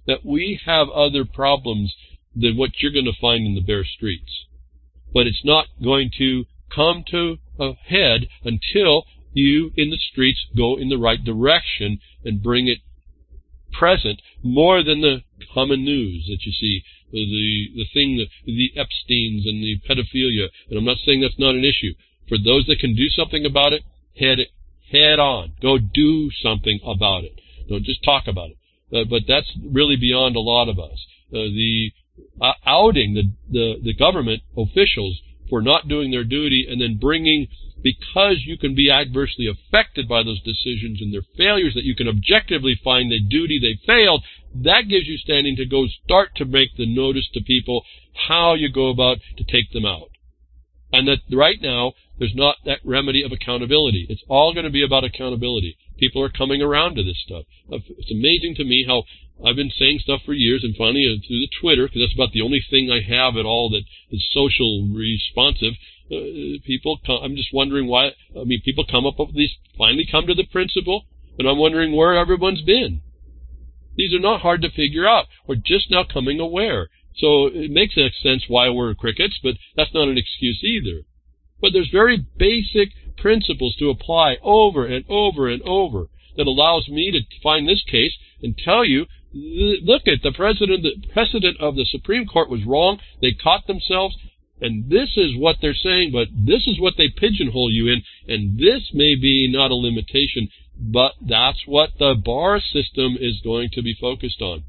that we have other problems than what you're going to find in the bare streets. But it's not going to come to a head until you in the streets go in the right direction and bring it present more than the common news that you see, the the thing, the, the Epsteins and the pedophilia. And I'm not saying that's not an issue. For those that can do something about it, head it head on. Go do something about it. Don't just talk about it. Uh, but that's really beyond a lot of us. Uh, the uh, outing the, the the government officials for not doing their duty, and then bringing, because you can be adversely affected by those decisions and their failures, that you can objectively find the duty they failed, that gives you standing to go start to make the notice to people how you go about to take them out. And that right now, there's not that remedy of accountability. It's all going to be about accountability. People are coming around to this stuff. It's amazing to me how I've been saying stuff for years, and finally uh, through the Twitter, because that's about the only thing I have at all that is social responsive, uh, people come, I'm just wondering why, I mean, people come up with these, finally come to the principle, and I'm wondering where everyone's been. These are not hard to figure out. We're just now coming aware. So it makes sense why we're crickets, but that's not an excuse either. But there's very basic principles to apply over and over and over that allows me to find this case and tell you, look at the president, the precedent of the Supreme Court was wrong. They caught themselves, and this is what they're saying, but this is what they pigeonhole you in, and this may be not a limitation, but that's what the bar system is going to be focused on.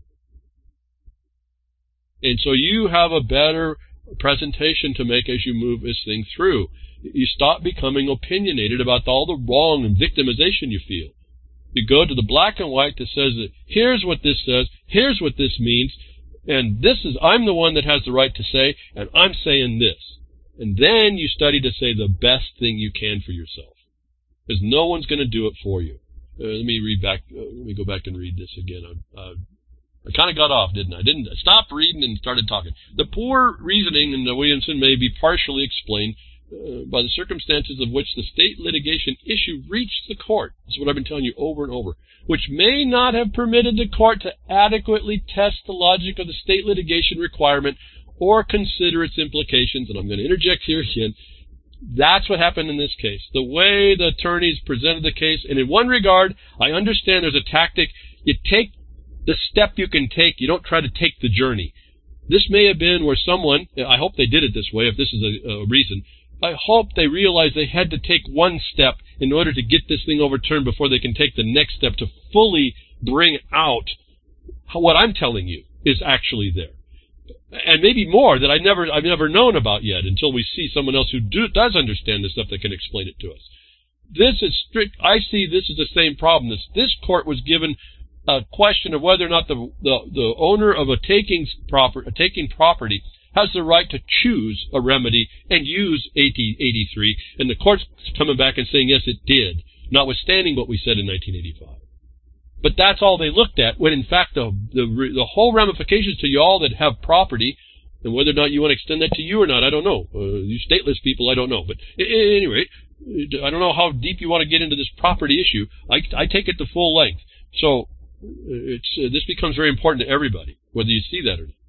And so you have a better presentation to make as you move this thing through. You stop becoming opinionated about all the wrong and victimization you feel. You go to the black and white that says that here's what this says, here's what this means, and this is, I'm the one that has the right to say, and I'm saying this. And then you study to say the best thing you can for yourself. Because no one's going to do it for you. Uh, let me read back, uh, let me go back and read this again. Uh, I kind of got off, didn't I? I didn't I stopped reading and started talking. The poor reasoning in the Williamson may be partially explained uh, by the circumstances of which the state litigation issue reached the court. This is what I've been telling you over and over. Which may not have permitted the court to adequately test the logic of the state litigation requirement or consider its implications. And I'm going to interject here again. That's what happened in this case. The way the attorneys presented the case, and in one regard, I understand there's a tactic. You take the step you can take. You don't try to take the journey. This may have been where someone, I hope they did it this way, if this is a, a reason, I hope they realized they had to take one step in order to get this thing overturned before they can take the next step to fully bring out how, what I'm telling you is actually there. And maybe more that I never, I've never known about yet until we see someone else who do, does understand this stuff that can explain it to us. This is strict. I see this as the same problem. This, this court was given a question of whether or not the, the, the owner of a takings proper, a taking property has the right to choose a remedy and use eighteen eighty-three, and the court's coming back and saying, yes, it did, notwithstanding what we said in nineteen eighty-five. But that's all they looked at, when in fact the, the, the whole ramifications to you all that have property, and whether or not you want to extend that to you or not, I don't know. Uh, you stateless people, I don't know. But anyway, I don't know how deep you want to get into this property issue. I, I take it to full length. So it's uh, this becomes very important to everybody, whether you see that or not.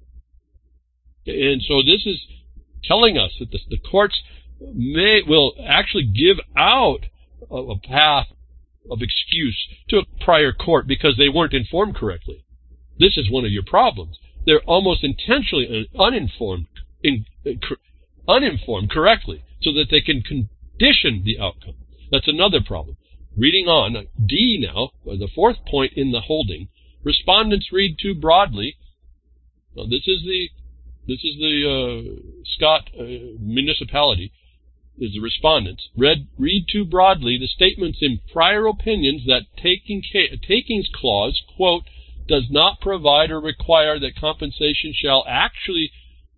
And so this is telling us that the, the courts may will actually give out a, a path of excuse to a prior court because they weren't informed correctly. This is one of your problems. They're almost intentionally uninformed, in, uninformed correctly, so that they can condition the outcome. That's another problem. Reading on, D now, the fourth point in the holding, respondents read too broadly. Now this is the this is the uh, Scott uh, municipality. Is the respondents read read too broadly the statements in prior opinions that taking takings clause, quote, does not provide or require that compensation shall actually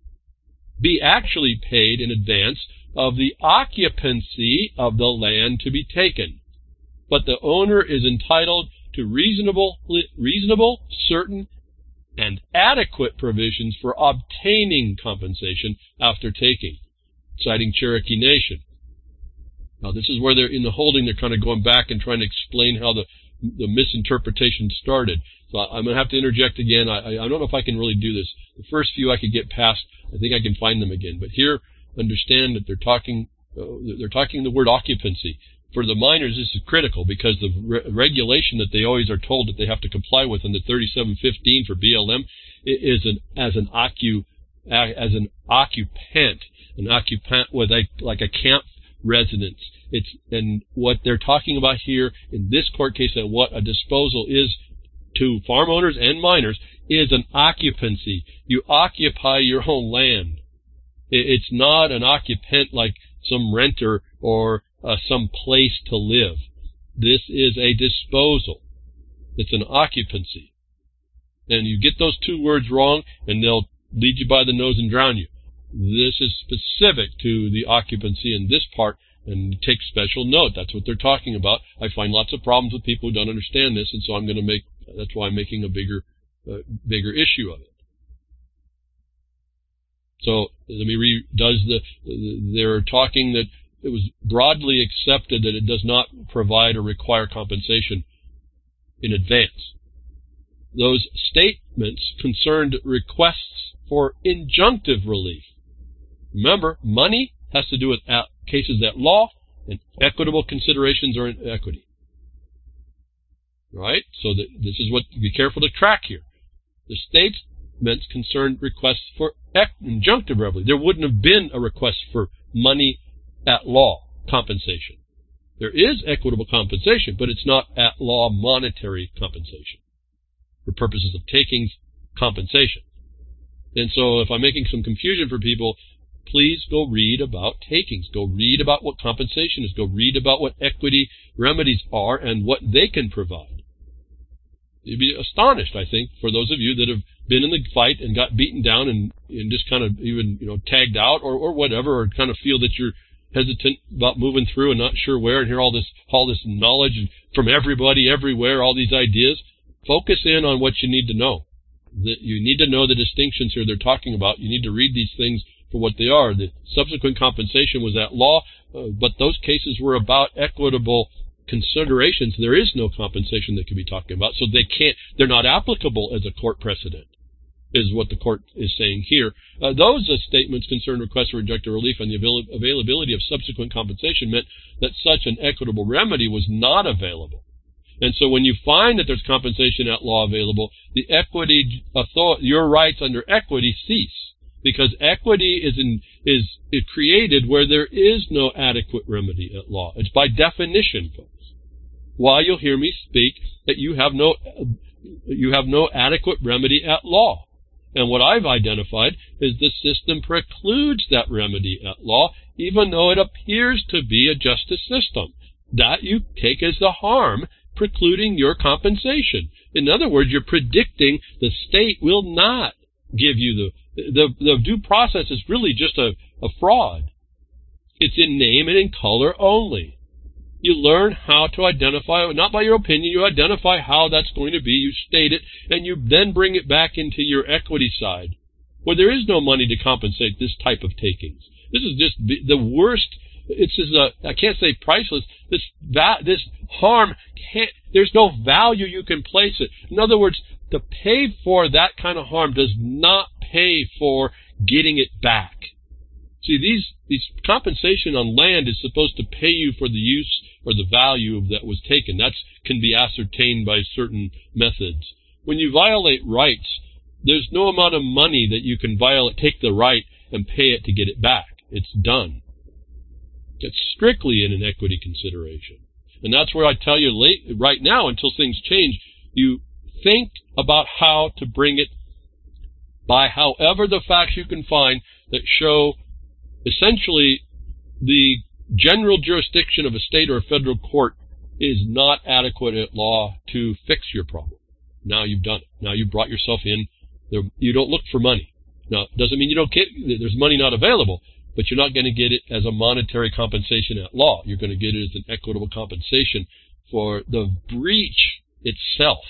be actually paid in advance of the occupancy of the land to be taken, but the owner is entitled to reasonable, reasonable, certain, and adequate provisions for obtaining compensation after taking, citing Cherokee Nation. Now, this is where they're in the holding, they're kind of going back and trying to explain how the the misinterpretation started. So I'm going to have to interject again. I, I don't know if I can really do this. The first few I could get past. I think I can find them again. But here, understand that they're talking, uh, they're talking the word occupancy. For the miners, this is critical because the re- regulation that they always are told that they have to comply with in the thirty-seven fifteen for B L M is an, as an occu, as an occupant, an occupant with a, like a camp residence. It's, and what they're talking about here in this court case, that what a disposal is to farm owners and miners is an occupancy. You occupy your own land. It's not an occupant like some renter or uh, some place to live. This is a disposal. It's an occupancy. And you get those two words wrong, and they'll lead you by the nose and drown you. This is specific to the occupancy in this part, and take special note. That's what they're talking about. I find lots of problems with people who don't understand this, and so I'm going to make, that's why I'm making a bigger, uh, bigger issue of it. So let me read, does the, they're talking that it was broadly accepted that it does not provide or require compensation in advance. Those statements concerned requests for injunctive relief. Remember, money has to do with cases at law, and equitable considerations are in equity. Right? So that this is what, be careful to track here. The statements concerned requests for injunctive relief. There wouldn't have been a request for money at law compensation. There is equitable compensation, but it's not at law monetary compensation for purposes of takings compensation. And so if I'm making some confusion for people, please go read about takings. Go read about what compensation is. Go read about what equity remedies are and what they can provide. You'd be astonished, I think, for those of you that have been in the fight and got beaten down and, and just kind of even, you know, tagged out or, or whatever, or kind of feel that you're hesitant about moving through and not sure where, and hear all this, all this knowledge from everybody, everywhere, all these ideas. Focus in on what you need to know. That you need to know the distinctions here they're talking about. You need to read these things for what they are. The subsequent compensation was at law, uh, but those cases were about equitable considerations. There is no compensation they could be talking about, so they can't, they're not applicable as a court precedent, is what the court is saying here. Uh, those uh, statements concerned requests for injunctive relief and the avail- availability of subsequent compensation meant that such an equitable remedy was not available. And so when you find that there's compensation at law available, the equity authority, your rights under equity cease, because equity is in, is, is created where there is no adequate remedy at law. It's by definition, folks. Why you'll hear me speak that you have no, you have no adequate remedy at law. And what I've identified is the system precludes that remedy at law, even though it appears to be a justice system. That you take as the harm precluding your compensation. In other words, you're predicting the state will not give you the, the, the due process is really just a, a fraud. It's in name and in color only. You learn how to identify, not by your opinion, you identify how that's going to be, you state it, and you then bring it back into your equity side, where there is no money to compensate this type of takings. This is just the worst. It's just a, I can't say priceless. This va- this harm can't, there's no value you can place it. In other words, to pay for that kind of harm does not pay for getting it back. See, these, these compensation on land is supposed to pay you for the use or the value of that was taken. That can be ascertained by certain methods. When you violate rights, there's no amount of money that you can violate, take the right and pay it to get it back. It's done. It's strictly in an equity consideration. And that's where I tell you late, right now, until things change, you think about how to bring it by however the facts you can find that show essentially the general jurisdiction of a state or a federal court is not adequate at law to fix your problem. Now you've done it. Now you've brought yourself in. There, you don't look for money. Now, it doesn't mean you don't get, there's money not available, but you're not going to get it as a monetary compensation at law. You're going to get it as an equitable compensation for the breach itself,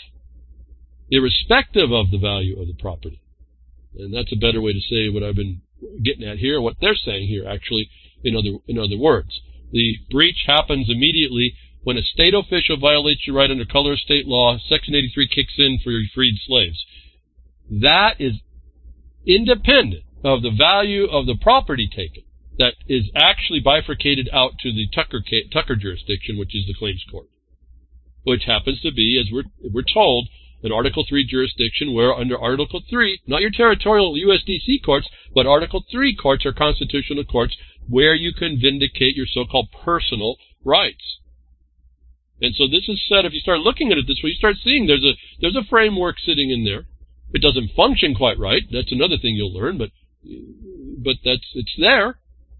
irrespective of the value of the property. And that's a better way to say what I've been getting at here, what they're saying here, actually, in other, in other words. The breach happens immediately when a state official violates your right under color of state law, Section eighty-three kicks in for your freed slaves. That is independent of the value of the property taken. That is actually bifurcated out to the Tucker, Tucker jurisdiction, which is the claims court, which happens to be, as we're, we're told, an Article three jurisdiction where under Article three, not your territorial U S D C courts, but Article three courts are constitutional courts where you can vindicate your so-called personal rights. And so this is said, if you start looking at it this way, you start seeing there's a, there's a framework sitting in there. It doesn't function quite right. That's another thing you'll learn, but, but that's, it's there.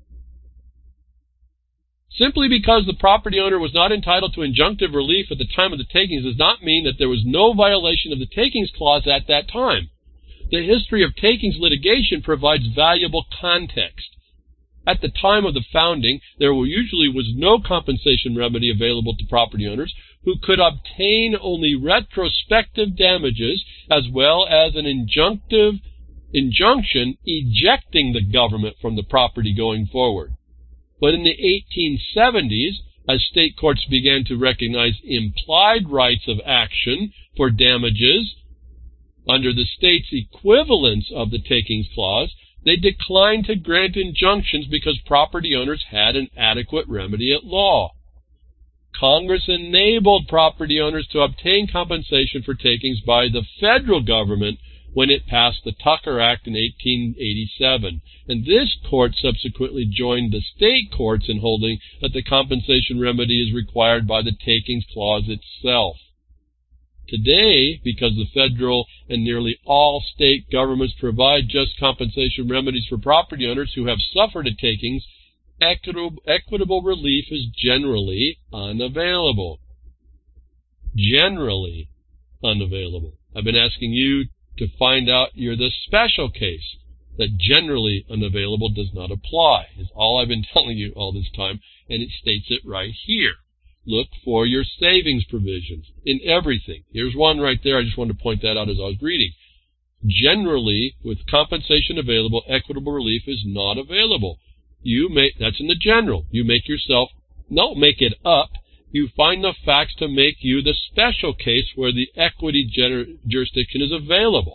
Simply because the property owner was not entitled to injunctive relief at the time of the takings does not mean that there was no violation of the takings clause at that time. The history of takings litigation provides valuable context. At the time of the founding, there were usually was no compensation remedy available to property owners who could obtain only retrospective damages as well as an injunctive injunction ejecting the government from the property going forward. But in the eighteen seventies, as state courts began to recognize implied rights of action for damages under the state's equivalence of the takings clause, they declined to grant injunctions because property owners had an adequate remedy at law. Congress enabled property owners to obtain compensation for takings by the federal government when it passed the Tucker Act in eighteen eighty-seven. And this court subsequently joined the state courts in holding that the compensation remedy is required by the takings clause itself. Today, because the federal and nearly all state governments provide just compensation remedies for property owners who have suffered a takings, equitable, equitable relief is generally unavailable. Generally unavailable. I've been asking you to find out you're the special case that generally unavailable does not apply, is all I've been telling you all this time, and it states it right here. Look for your savings provisions in everything. Here's one right there. I just wanted to point that out as I was reading. Generally, with compensation available, equitable relief is not available. You make, that's in the general. You make yourself, no, make it up. You find the facts to make you the special case where the equity gener- jurisdiction is available.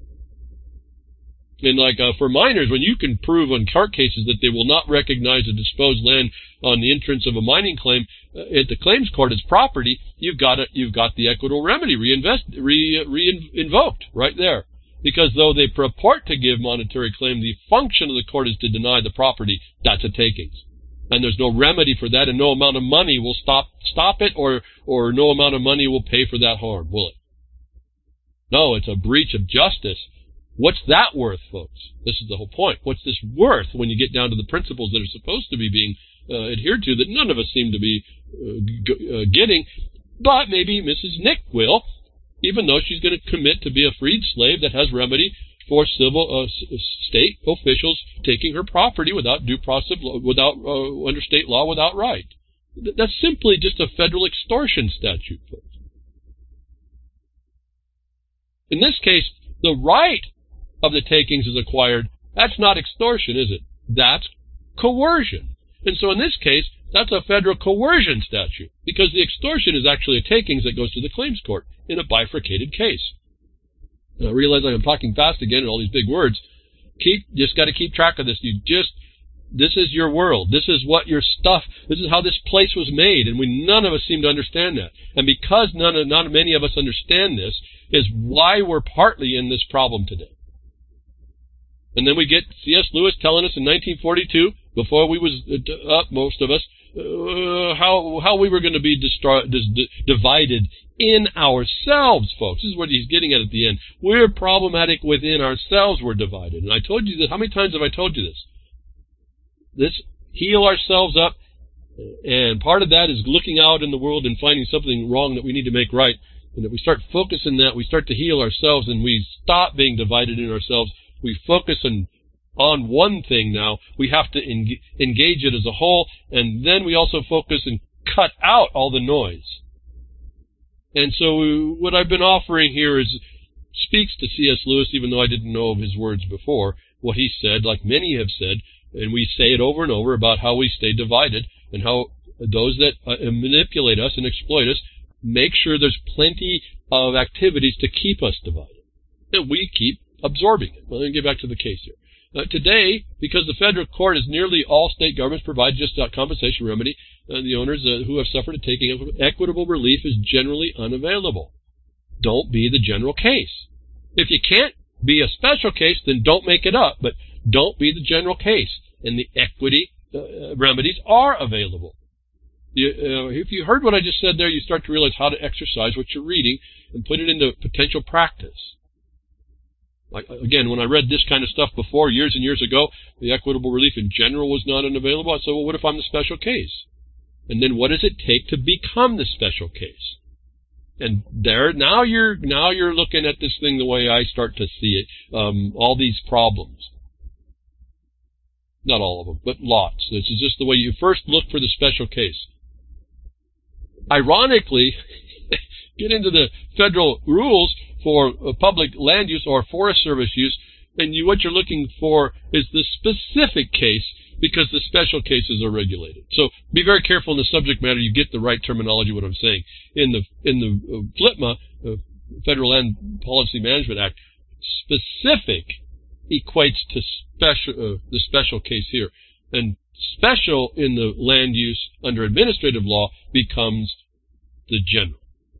And like uh, for miners, when you can prove on court cases that they will not recognize a disposed land on the entrance of a mining claim uh, at the claims court as property, you've got it. You've got the equitable remedy reinvest, re, re invoked right there. Because though they purport to give monetary claim, the function of the court is to deny the property. That's a takings, and there's no remedy for that, and no amount of money will stop stop it, or or no amount of money will pay for that harm, will it? No, it's a breach of justice. What's that worth, folks? This is the whole point. What's this worth when you get down to the principles that are supposed to be being uh, adhered to that none of us seem to be uh, g- uh, getting, but maybe Missus Nick will, even though she's going to commit to be a freed slave that has remedy for civil uh, state officials taking her property without due process, without uh, under state law, without right. That's simply just a federal extortion statute, folks. In this case, the right of the takings is acquired. That's not extortion, is it? That's coercion. And so in this case, that's a federal coercion statute, because the extortion is actually a takings that goes to the claims court in a bifurcated case. And I realize I'm talking fast again and all these big words. Keep, just got to keep track of this. You just, this is your world. This is what your stuff, this is how this place was made, and we, none of us seem to understand that. And because none of, not many of us understand this, is why we're partly in this problem today. And then we get C S Lewis telling us in nineteen forty-two, before we was up, most of us, uh, how how we were going to be distri- dis- d- divided in ourselves, folks. This is what he's getting at at the end. We're problematic within ourselves. We're divided. And I told you this. How many times have I told you this? This heal ourselves up, and part of that is looking out in the world and finding something wrong that we need to make right. And if we start focusing that, we start to heal ourselves, and we stop being divided in ourselves. We focus on, on one thing now. We have to en- engage it as a whole, and then we also focus and cut out all the noise. And so we, what I've been offering here is speaks to C S Lewis, even though I didn't know of his words before, what he said, like many have said, and we say it over and over about how we stay divided and how those that uh, manipulate us and exploit us, make sure there's plenty of activities to keep us divided. And we keep absorbing it. Well, let me get back to the case here. Uh, today, because the federal court is nearly all state governments provide just a compensation remedy, uh, the owners uh, who have suffered a taking of equitable relief is generally unavailable. Don't be the general case. If you can't be a special case, then don't make it up, but don't be the general case. And the equity uh, remedies are available. You, uh, if you heard what I just said there, you start to realize how to exercise what you're reading and put it into potential practice. Like, again, when I read this kind of stuff before, years and years ago, the equitable relief in general was not unavailable. I said, well, what if I'm the special case? And then what does it take to become the special case? And there, now you're now you're looking at this thing the way I start to see it. Um, all these problems. Not all of them, but lots. This is just the way you first look for the special case. Ironically, get into the federal rules for public land use or Forest Service use, and you, what you're looking for is the specific case, because the special cases are regulated. So be very careful in the subject matter. You get the right terminology, what I'm saying. In the in the uh, FLIPMA, uh, Federal Land Policy Management Act, specific equates to special, uh, the special case here. And special in the land use under administrative law becomes the general.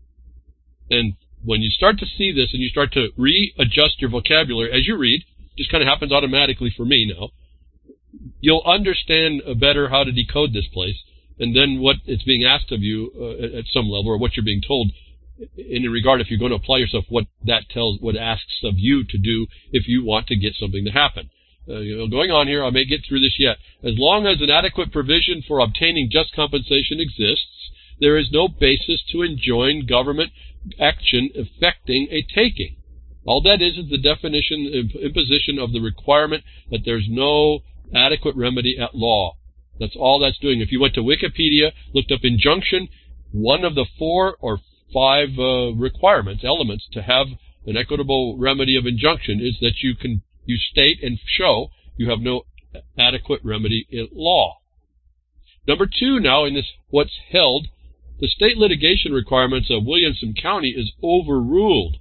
And when you start to see this and you start to readjust your vocabulary as you read, just kind of happens automatically for me now, you'll understand better how to decode this place, and then what it's being asked of you uh, at some level, or what you're being told in regard, if you're going to apply yourself, what that tells, what asks of you to do if you want to get something to happen. Uh, you know, going on here, I may get through this yet. As long as an adequate provision for obtaining just compensation exists, there is no basis to enjoin government action affecting a taking. All that is is the definition, imposition of the requirement that there's no adequate remedy at law. That's all that's doing. If you went to Wikipedia, looked up injunction, one of the four or five uh, requirements, elements to have an equitable remedy of injunction is that you can you state and show you have no adequate remedy in law. Number two, now in this what's held, the state litigation requirements of Williamson County is overruled.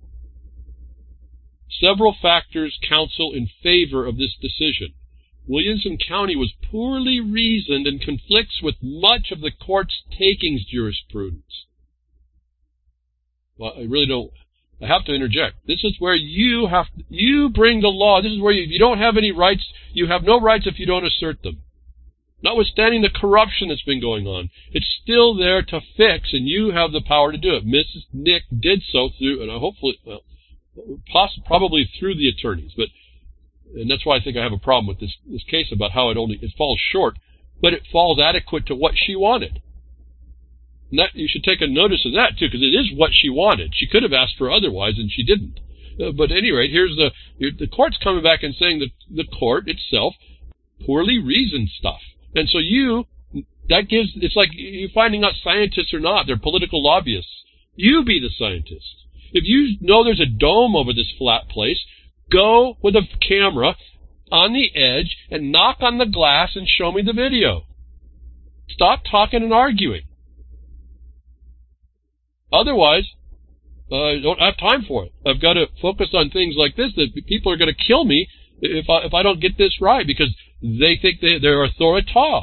Several factors counsel in favor of this decision. Williamson County was poorly reasoned and conflicts with much of the court's takings jurisprudence. Well, I really don't, I have to interject. This is where you have, you bring the law. This is where you, if you don't have any rights, you have no rights if you don't assert them. Notwithstanding the corruption that's been going on, it's still there to fix, and you have the power to do it. Missus Nick did so through, and I hopefully, well, possibly, probably through the attorneys, but, and that's why I think I have a problem with this, this case about how it only, it falls short, but it falls adequate to what she wanted. And that, you should take a notice of that, too, because it is what she wanted. She could have asked for otherwise, and she didn't. Uh, but at any rate, here's the, the court's coming back and saying that the court itself poorly reasoned stuff. And so you, that gives, it's like you finding out scientists or not, they're political lobbyists. You be the scientist. If you know there's a dome over this flat place, go with a camera on the edge and knock on the glass and show me the video. Stop talking and arguing. Otherwise, uh, I don't have time for it. I've got to focus on things like this that people are going to kill me if I, if I don't get this right, because they think they, they're authorita.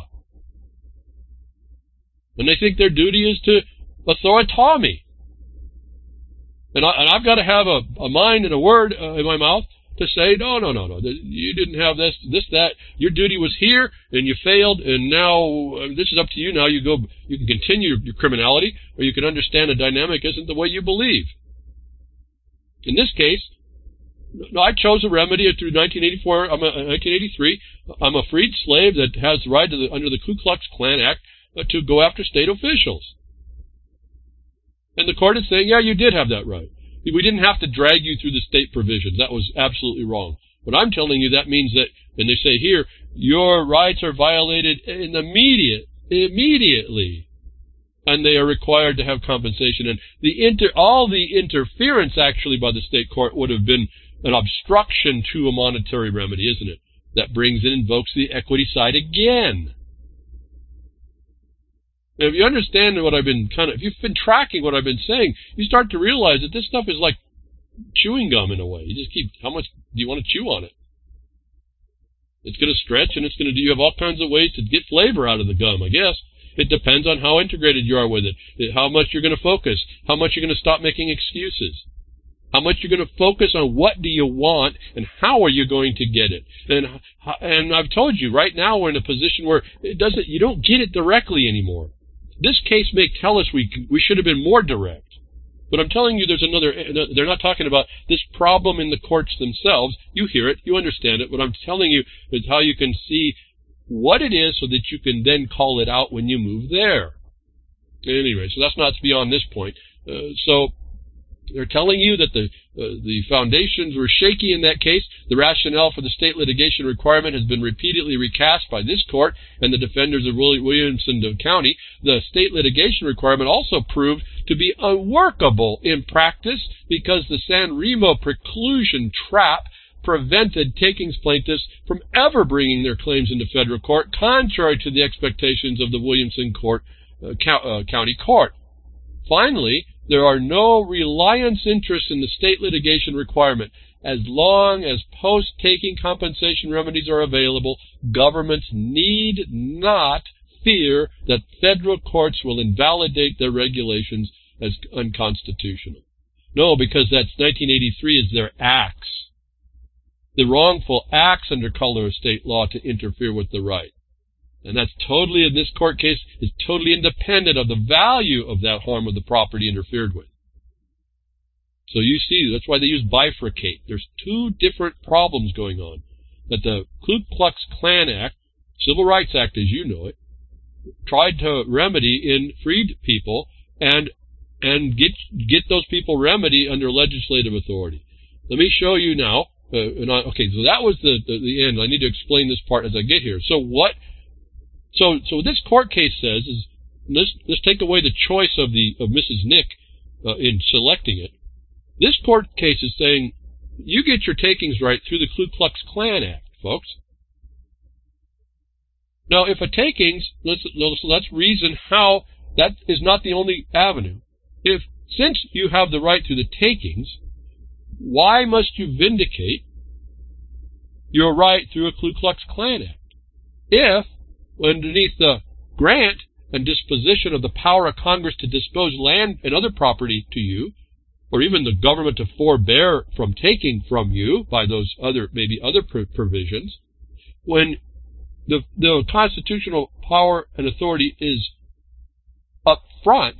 And they think their duty is to authorita me. And, I, and I've got to have a, a mind and a word uh, in my mouth to say, no, no, no, no, you didn't have this, this, that. Your duty was here, and you failed, and now uh, this is up to you. Now you go, you can continue your, your criminality, or you can understand the dynamic isn't the way you believe. In this case, no, I chose a remedy through nineteen eighty-four. I'm a, nineteen eighty-three. I'm a freed slave that has the right to the, under the Ku Klux Klan Act uh, to go after state officials. And the court is saying, yeah, you did have that right. We didn't have to drag you through the state provisions. That was absolutely wrong. But I'm telling you that means that, and they say here, your rights are violated in immediate, immediately, and they are required to have compensation. And the inter, all the interference actually by the state court would have been an obstruction to a monetary remedy, isn't it? That brings and invokes the equity side again. And if you understand what I've been kind of, if you've been tracking what I've been saying, you start to realize that this stuff is like chewing gum in a way. You just keep, how much do you want to chew on it? It's going to stretch, and it's going to do, you have all kinds of ways to get flavor out of the gum, I guess. It depends on how integrated you are with it, how much you're going to focus, how much you're going to stop making excuses, how much you're going to focus on what do you want and how are you going to get it. And and I've told you, right now we're in a position where it doesn't, you don't get it directly anymore. This case may tell us we we should have been more direct. But I'm telling you, there's another, they're not talking about this problem in the courts themselves. You hear it, you understand it. What I'm telling you is how you can see what it is so that you can then call it out when you move there. Anyway, so that's not beyond this point. Uh, so they're telling you that the uh, the foundations were shaky in that case. The rationale for the state litigation requirement has been repeatedly recast by this court and the defenders of Williamson County. The state litigation requirement also proved to be unworkable in practice because the San Remo preclusion trap prevented takings plaintiffs from ever bringing their claims into federal court, contrary to the expectations of the Williamson court, uh, co- uh, County Court. Finally, there are no reliance interests in the state litigation requirement. As long as post-taking compensation remedies are available, governments need not fear that federal courts will invalidate their regulations as unconstitutional. No, because that's nineteen eighty-three is their acts. The wrongful acts under color of state law to interfere with the right. And that's totally, in this court case, is totally independent of the value of that harm of the property interfered with. So you see, that's why they use bifurcate. There's two different problems going on. That the Ku Klux Klan Act, Civil Rights Act as you know it, tried to remedy in freed people and and get get those people remedy under legislative authority. Let me show you now. Uh, and I, okay, so that was the, the the end. I need to explain this part as I get here. So what? So so what this court case says is, let's let's take away the choice of the of Missus Nick uh, in selecting it. This court case is saying you get your takings right through the Ku Klux Klan Act, folks. Now, if a takings, let's let's reason how that is not the only avenue. If since you have the right through the takings, why must you vindicate your right through a Ku Klux Klan Act? If, underneath the grant and disposition of the power of Congress to dispose land and other property to you, or even the government to forbear from taking from you by those other, maybe other provisions, when the, the constitutional power and authority is up front,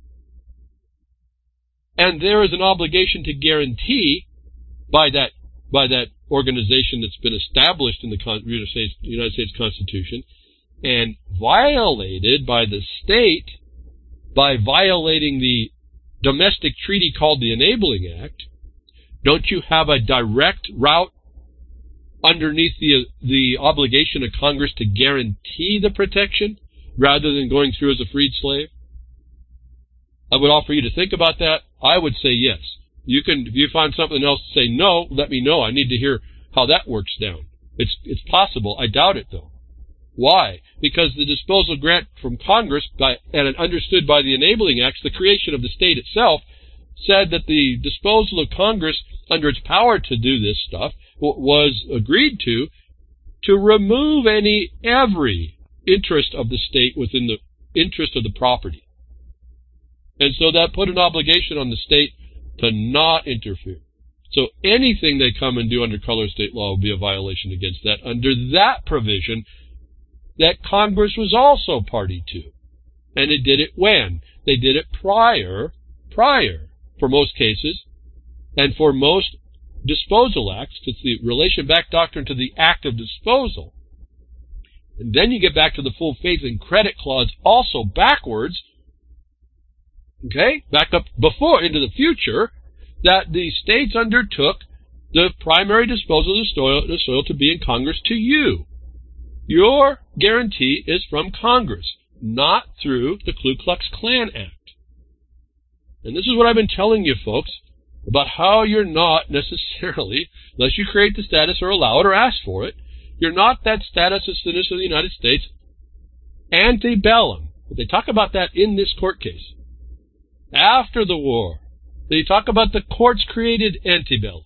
and there is an obligation to guarantee by that by that organization that's been established in the United States, United States Constitution and violated by the state by violating the domestic treaty called the Enabling Act, don't you have a direct route underneath the the obligation of Congress to guarantee the protection rather than going through as a freed slave? I would offer you to think about that. I would say yes. You can, if you find something else to say no, let me know. I need to hear how that works down. It's it's possible. I doubt it, though. Why? Because the disposal grant from Congress, by, and understood by the Enabling Acts, the creation of the state itself, said that the disposal of Congress, under its power to do this stuff, was agreed to, to remove any, every interest of the state within the interest of the property. And so that put an obligation on the state to not interfere. So anything they come and do under color of state law will be a violation against that under that provision that Congress was also party to. And it did it when? They did it prior, prior, for most cases, and for most disposal acts. It's the relation back doctrine to the act of disposal. And then you get back to the full faith and credit clause also backwards, okay, back up before, into the future, that the states undertook the primary disposal of the soil, the soil to be in Congress to you. Your guarantee is from Congress, not through the Ku Klux Klan Act. And this is what I've been telling you, folks, about how you're not necessarily, unless you create the status or allow it or ask for it, you're not that status as citizen of the United States antebellum. But they talk about that in this court case. After the war, they talk about the courts created antebellum.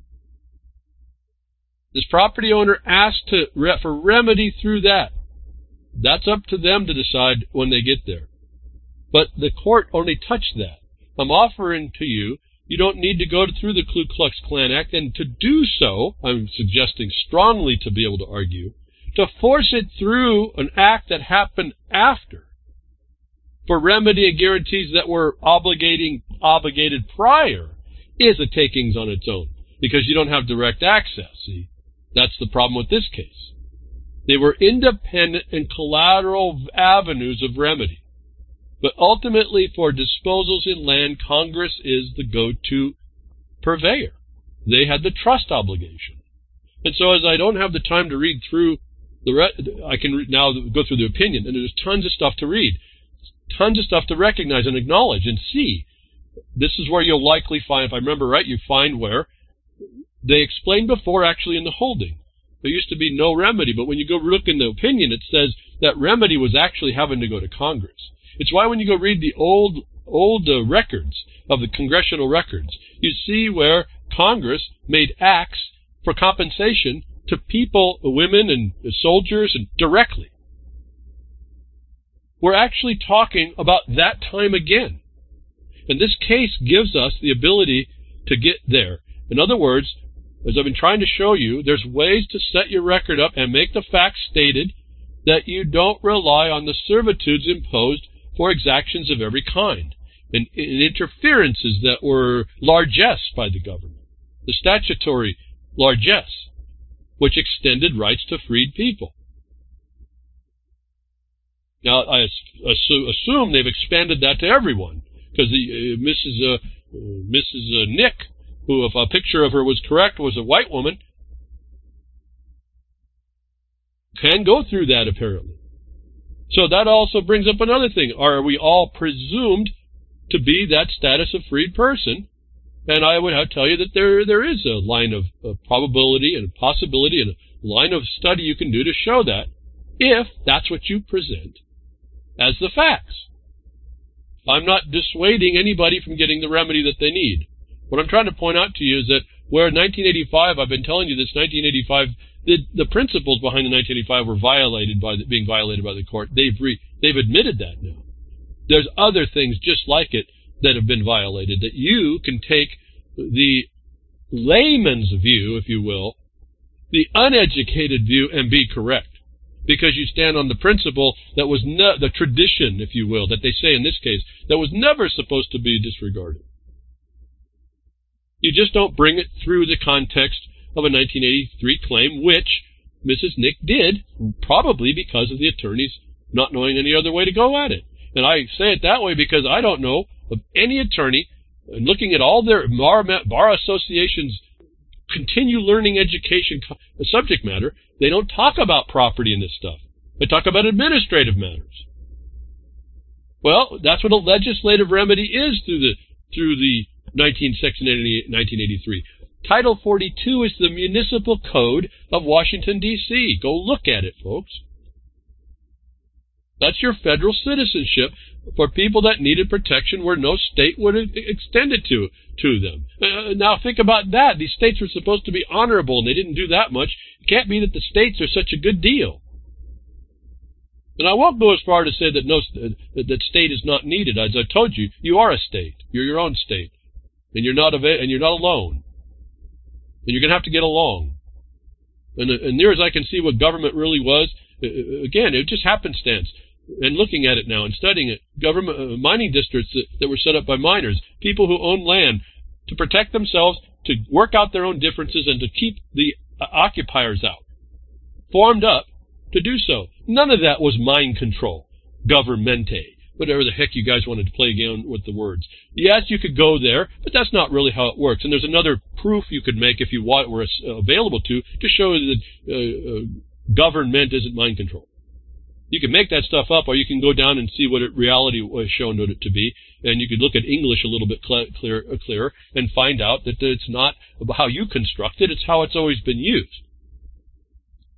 This property owner asked to re- for remedy through that. That's up to them to decide when they get there. But the court only touched that. I'm offering to you, you don't need to go through the Ku Klux Klan Act, and to do so, I'm suggesting strongly to be able to argue, to force it through an act that happened after, for remedy and guarantees that were obligating obligated prior, is a takings on its own, because you don't have direct access. See, that's the problem with this case. They were independent and collateral avenues of remedy. But ultimately, for disposals in land, Congress is the go-to purveyor. They had the trust obligation. And so as I don't have the time to read through the re- I can re- now go through the opinion, and there's tons of stuff to read, tons of stuff to recognize and acknowledge and see. This is where you'll likely find, if I remember right, you find where they explained before actually in the holding. There used to be no remedy, but when you go look in the opinion, it says that remedy was actually having to go to Congress. It's why when you go read the old old uh, records of the congressional records, you see where Congress made acts for compensation to people, women and soldiers, and directly. We're actually talking about that time again. And this case gives us the ability to get there. In other words, as I've been trying to show you, there's ways to set your record up and make the facts stated that you don't rely on the servitudes imposed for exactions of every kind, and, and interferences that were largesse by the government, the statutory largesse, which extended rights to freed people. Now, I assu- assume they've expanded that to everyone, because the uh, Missus Uh, uh, Missus Uh, Nick, who, if a picture of her was correct, was a white woman, can go through that apparently. So that also brings up another thing. Are we all presumed to be that status of freed person? And I would have to tell you that there there is a line of, of probability and possibility and a line of study you can do to show that, if that's what you present as the facts. I'm not dissuading anybody from getting the remedy that they need. What I'm trying to point out to you is that where in nineteen eighty-five, I've been telling you this, nineteen eighty-five, the, the principles behind the nineteen eighty-five were violated by the, being violated by the court. They've re, they've admitted that now. There's other things just like it that have been violated, that you can take the layman's view, if you will, the uneducated view, and be correct. Because you stand on the principle that was ne- the tradition, if you will, that they say in this case, that was never supposed to be disregarded. You just don't bring it through the context of a nineteen eighty-three claim, which Missus Nick did, probably because of the attorneys not knowing any other way to go at it. And I say it that way because I don't know of any attorney, and looking at all their bar, bar associations' continue learning education subject matter, they don't talk about property in this stuff. They talk about administrative matters. Well, that's what a legislative remedy is through the through the nineteen Section nineteen eighty-three. Title forty-two is the Municipal Code of Washington, D C Go look at it, folks. That's your federal citizenship for people that needed protection where no state would extend it to, to them. Uh, now think about that. These states were supposed to be honorable, and they didn't do that much. It can't be that the states are such a good deal. And I won't go as far to say that no that, that state is not needed. As I told you, you are a state. You're your own state, and you're not ava- and you're not alone. And you're going to have to get along. And, and near as I can see what government really was, again, it just happenstance. And looking at it now and studying it, government uh, mining districts that, that were set up by miners, people who own land to protect themselves, to work out their own differences, and to keep the uh, occupiers out, formed up to do so. None of that was mind control, governmente, whatever the heck you guys wanted to play again with the words. Yes, you could go there, but that's not really how it works. And there's another proof you could make if you want, were uh, available to, to show that uh, uh, government isn't mind control. You can make that stuff up, or you can go down and see what it reality was shown it to be, and you could look at English a little bit clear, clear, clearer and find out that it's not how you construct it, it's how it's always been used.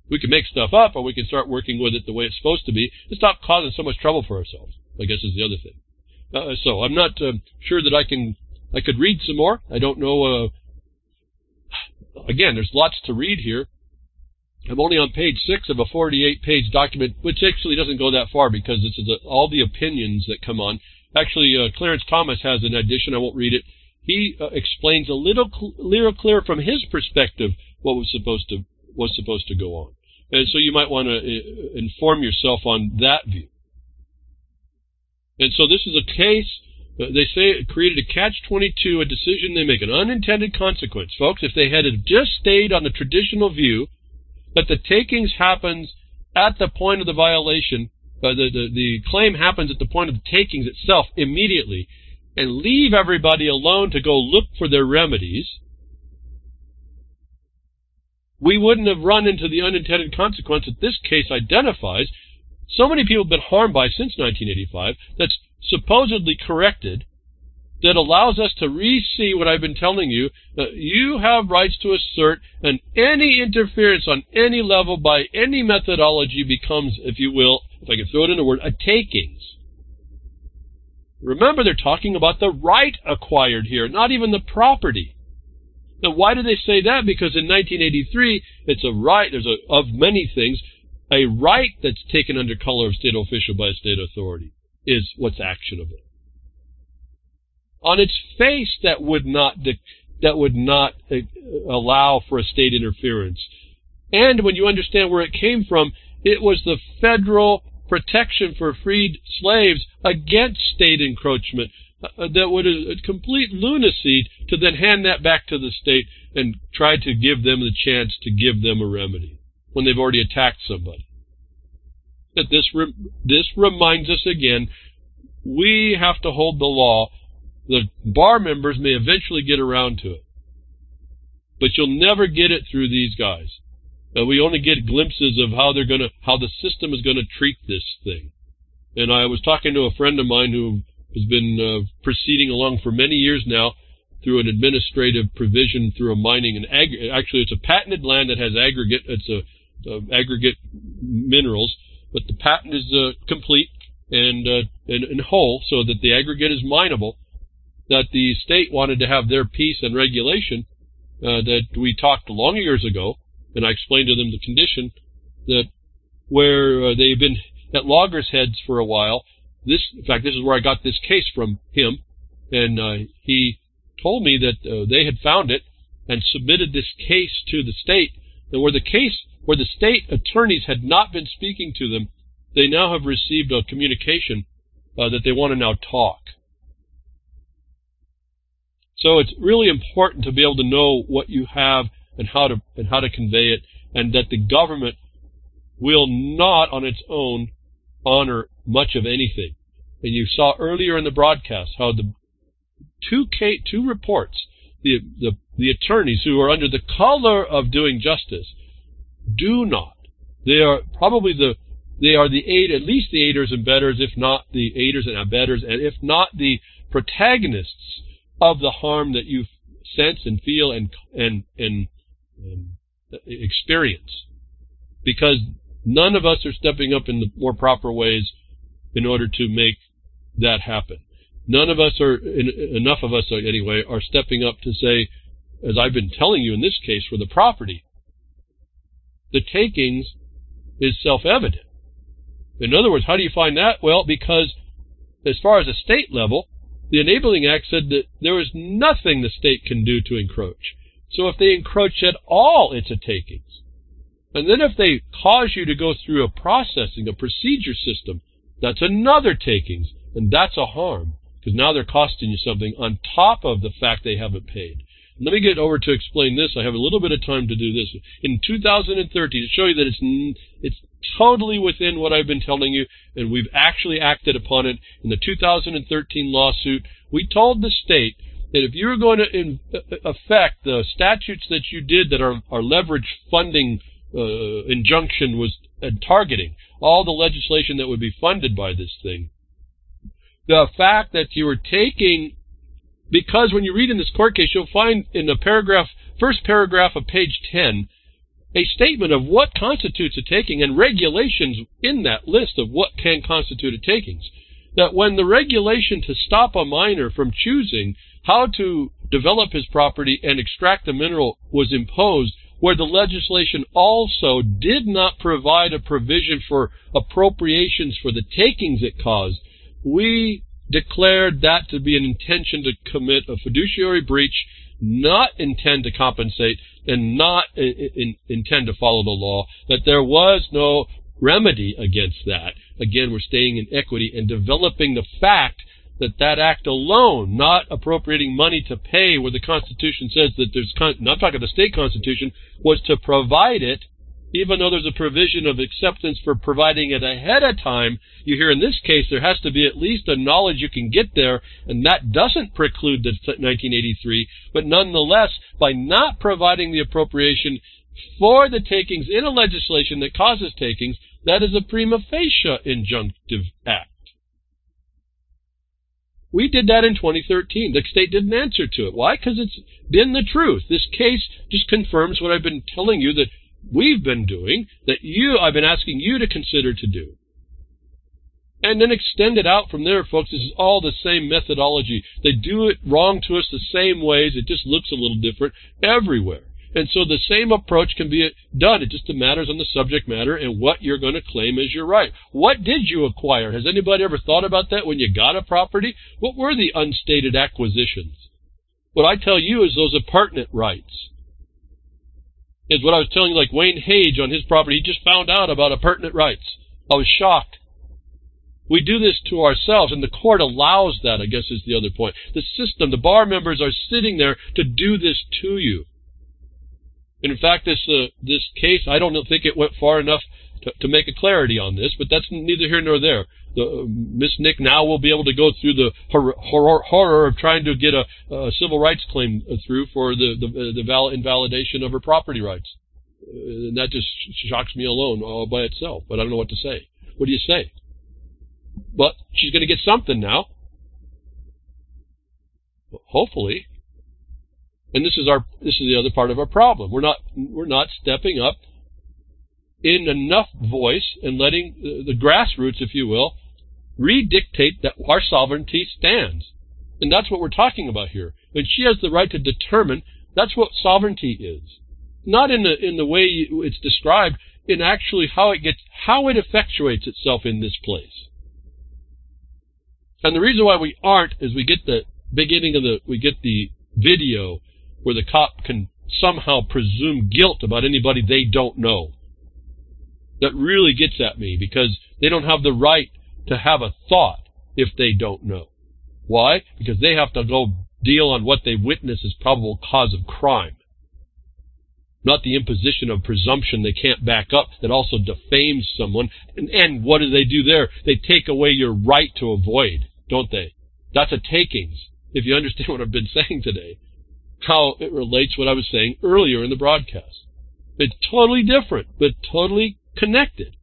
We can make stuff up, or we can start working with it the way it's supposed to be and stop causing so much trouble for ourselves, I guess is the other thing. Uh, so I'm not uh, sure that I can, I could read some more. I don't know. Uh, again, there's lots to read here. I'm only on page six of a forty-eight page document, which actually doesn't go that far because this is a, all the opinions that come on. Actually, uh, Clarence Thomas has an addition. I won't read it. He uh, explains a little, cl- little clearer from his perspective what was supposed to was supposed to go on, and so you might want to uh, inform yourself on that view. And so this is a case. Uh, they say it created a catch twenty-two, a decision they make, an unintended consequence, folks. If they had just stayed on the traditional view that the takings happens at the point of the violation, uh, the, the, the claim happens at the point of the takings itself immediately, and leave everybody alone to go look for their remedies, we wouldn't have run into the unintended consequence that this case identifies. So many people have been harmed by since nineteen eighty-five that's supposedly corrected, that allows us to re-see what I've been telling you, that you have rights to assert, and any interference on any level by any methodology becomes, if you will, if I can throw it in a word, a takings. Remember, they're talking about the right acquired here, not even the property. Now, why do they say that? Because in nineteen eighty-three, it's a right, there's a, of many things, a right that's taken under color of state official by a state authority is what's actionable. On its face, that would not that would not uh, allow for a state interference. And when you understand where it came from, it was the federal protection for freed slaves against state encroachment uh, that would a complete lunacy to then hand that back to the state and try to give them the chance to give them a remedy when they've already attacked somebody. That this re- this reminds us again, we have to hold the law. The bar members may eventually get around to it, but you'll never get it through these guys. Uh, we only get glimpses of how they're gonna, how the system is gonna treat this thing. And I was talking to a friend of mine who has been uh, proceeding along for many years now through an administrative provision through a mining and ag- actually it's a patented land that has aggregate, it's a, a aggregate minerals, but the patent is uh, complete and, uh, and and whole, so that the aggregate is mineable. That the state wanted to have their piece and regulation uh, that we talked long years ago, and I explained to them the condition that where uh, they've been at loggers' heads for a while. This, in fact, this is where I got this case from him, and uh, he told me that uh, they had found it and submitted this case to the state, and where the case, where the state attorneys had not been speaking to them, they now have received a communication uh, that they want to now talk. So it's really important to be able to know what you have and how to and how to convey it, and that the government will not on its own honor much of anything. And you saw earlier in the broadcast how the two K, two reports, the, the the attorneys who are under the color of doing justice do not. They are probably the they are the aid at least the aiders and betters, if not the aiders and abettors, and if not the protagonists of the harm that you sense and feel and and and um, experience, because none of us are stepping up in the more proper ways in order to make that happen. None of us are, enough of us anyway, are stepping up to say, as I've been telling you in this case for the property, the takings is self-evident. In other words, how do you find that? Well, because as far as a state level, the Enabling Act said that there is nothing the state can do to encroach. So if they encroach at all, it's a takings. And then if they cause you to go through a processing, a procedure system, that's another takings, and that's a harm, because now they're costing you something on top of the fact they haven't paid. And let me get over to explain this. I have a little bit of time to do this. In two thousand thirteen, to show you that it's it's totally within what I've been telling you, and we've actually acted upon it. In the two thousand thirteen lawsuit, we told the state that if you were going to in, affect the statutes that you did that are, are leverage funding uh, injunction was uh, targeting, all the legislation that would be funded by this thing, the fact that you were taking, because when you read in this court case, you'll find in the paragraph, first paragraph of page ten, a statement of what constitutes a taking and regulations in that list of what can constitute a takings. That when the regulation to stop a miner from choosing how to develop his property and extract the mineral was imposed, where the legislation also did not provide a provision for appropriations for the takings it caused, we declared that to be an intention to commit a fiduciary breach, not intend to compensate, and not in, in, intend to follow the law, that there was no remedy against that. Again, we're staying in equity and developing the fact that that act alone, not appropriating money to pay where the Constitution says that there's, con- not talking the state Constitution, was to provide it, even though there's a provision of acceptance for providing it ahead of time. You hear in this case there has to be at least a knowledge you can get there, and that doesn't preclude the nineteen eighty-three, but nonetheless, by not providing the appropriation for the takings in a legislation that causes takings, that is a prima facie injunctive act. We did that in twenty thirteen. The state didn't answer to it. Why? Because it's been the truth. This case just confirms what I've been telling you that we've been doing, that you, I've been asking you to consider to do. And then extend it out from there, folks. This is all the same methodology. They do it wrong to us the same ways. It just looks a little different everywhere. And so the same approach can be done. It just matters on the subject matter and what you're going to claim as your right. What did you acquire? Has anybody ever thought about that when you got a property? What were the unstated acquisitions? What I tell you is those appurtenant rights. Is what I was telling you, like Wayne Hage on his property. He just found out about appurtenant rights. I was shocked. We do this to ourselves, and the court allows that, I guess is the other point. The system, the bar members are sitting there to do this to you. And in fact, this uh, this case, I don't think it went far enough to, to make a clarity on this, but that's neither here nor there. The, uh, Miss Nick now will be able to go through the horror, horror, horror of trying to get a, a civil rights claim through for the the, the val- invalidation of her property rights. Uh, and that just shocks me alone all by itself, but I don't know what to say. What do you say? But she's going to get something now. Hopefully. And this is our this is the other part of our problem. We're not we're not stepping up in enough voice and letting the, the grassroots, if you will, redictate that our sovereignty stands. And that's what we're talking about here. And she has the right to determine. That's what sovereignty is. Not in the in the way it's described, in actually how it gets how it effectuates itself in this place. And the reason why we aren't is we get the beginning of the we get the video where the cop can somehow presume guilt about anybody they don't know. That really gets at me, because they don't have the right to have a thought if they don't know. Why? Because they have to go deal on what they witness as probable cause of crime. Not the imposition of presumption they can't back up that also defames someone. And, and what do they do there? They take away your right to avoid, don't they? That's a takings, if you understand what I've been saying today. How it relates to what I was saying earlier in the broadcast. It's totally different, but totally connected.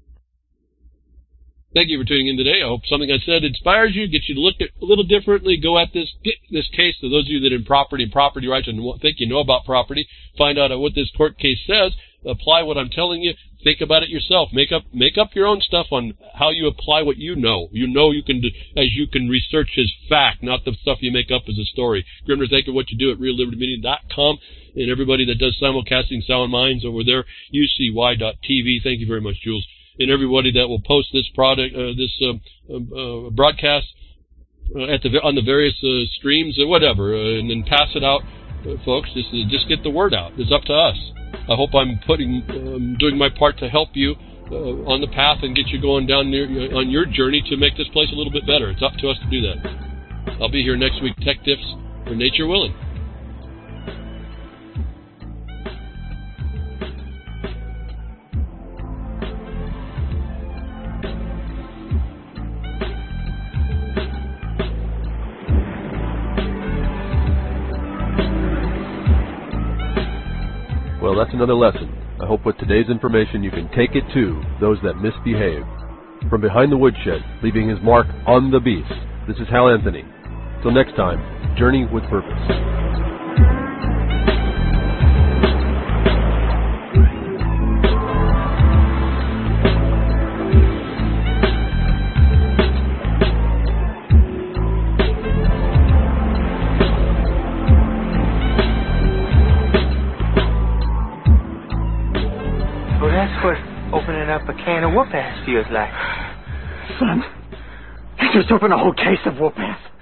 Thank you for tuning in today. I hope something I said inspires you, gets you to look at a little differently, go at this get this case. To those of you that are in property and property rights and think you know about property, find out what this court case says, apply what I'm telling you, think about it yourself. Make up make up your own stuff on how you apply what you know. You know you can do, as you can research as fact, not the stuff you make up as a story. Grimner, thank you for what you do at real liberty media dot com, and everybody that does simulcasting Sound Minds over there, U C Y dot T V. Thank you very much, Jules. And everybody that will post this product, uh, this uh, uh, broadcast uh, at the on the various uh, streams or whatever, uh, and then pass it out, uh, folks. Just uh, just get the word out. It's up to us. I hope I'm putting um, doing my part to help you uh, on the path and get you going down near, on your journey to make this place a little bit better. It's up to us to do that. I'll be here next week. Tech Tips for Nature Willing. Well, that's another lesson. I hope with today's information you can take it to those that misbehave. From behind the woodshed, leaving his mark on the beast, this is Hal Anthony. Till next time, journey with purpose. opening up a can of whoop-ass feels like. Son, you just opened a whole case of whoop-ass.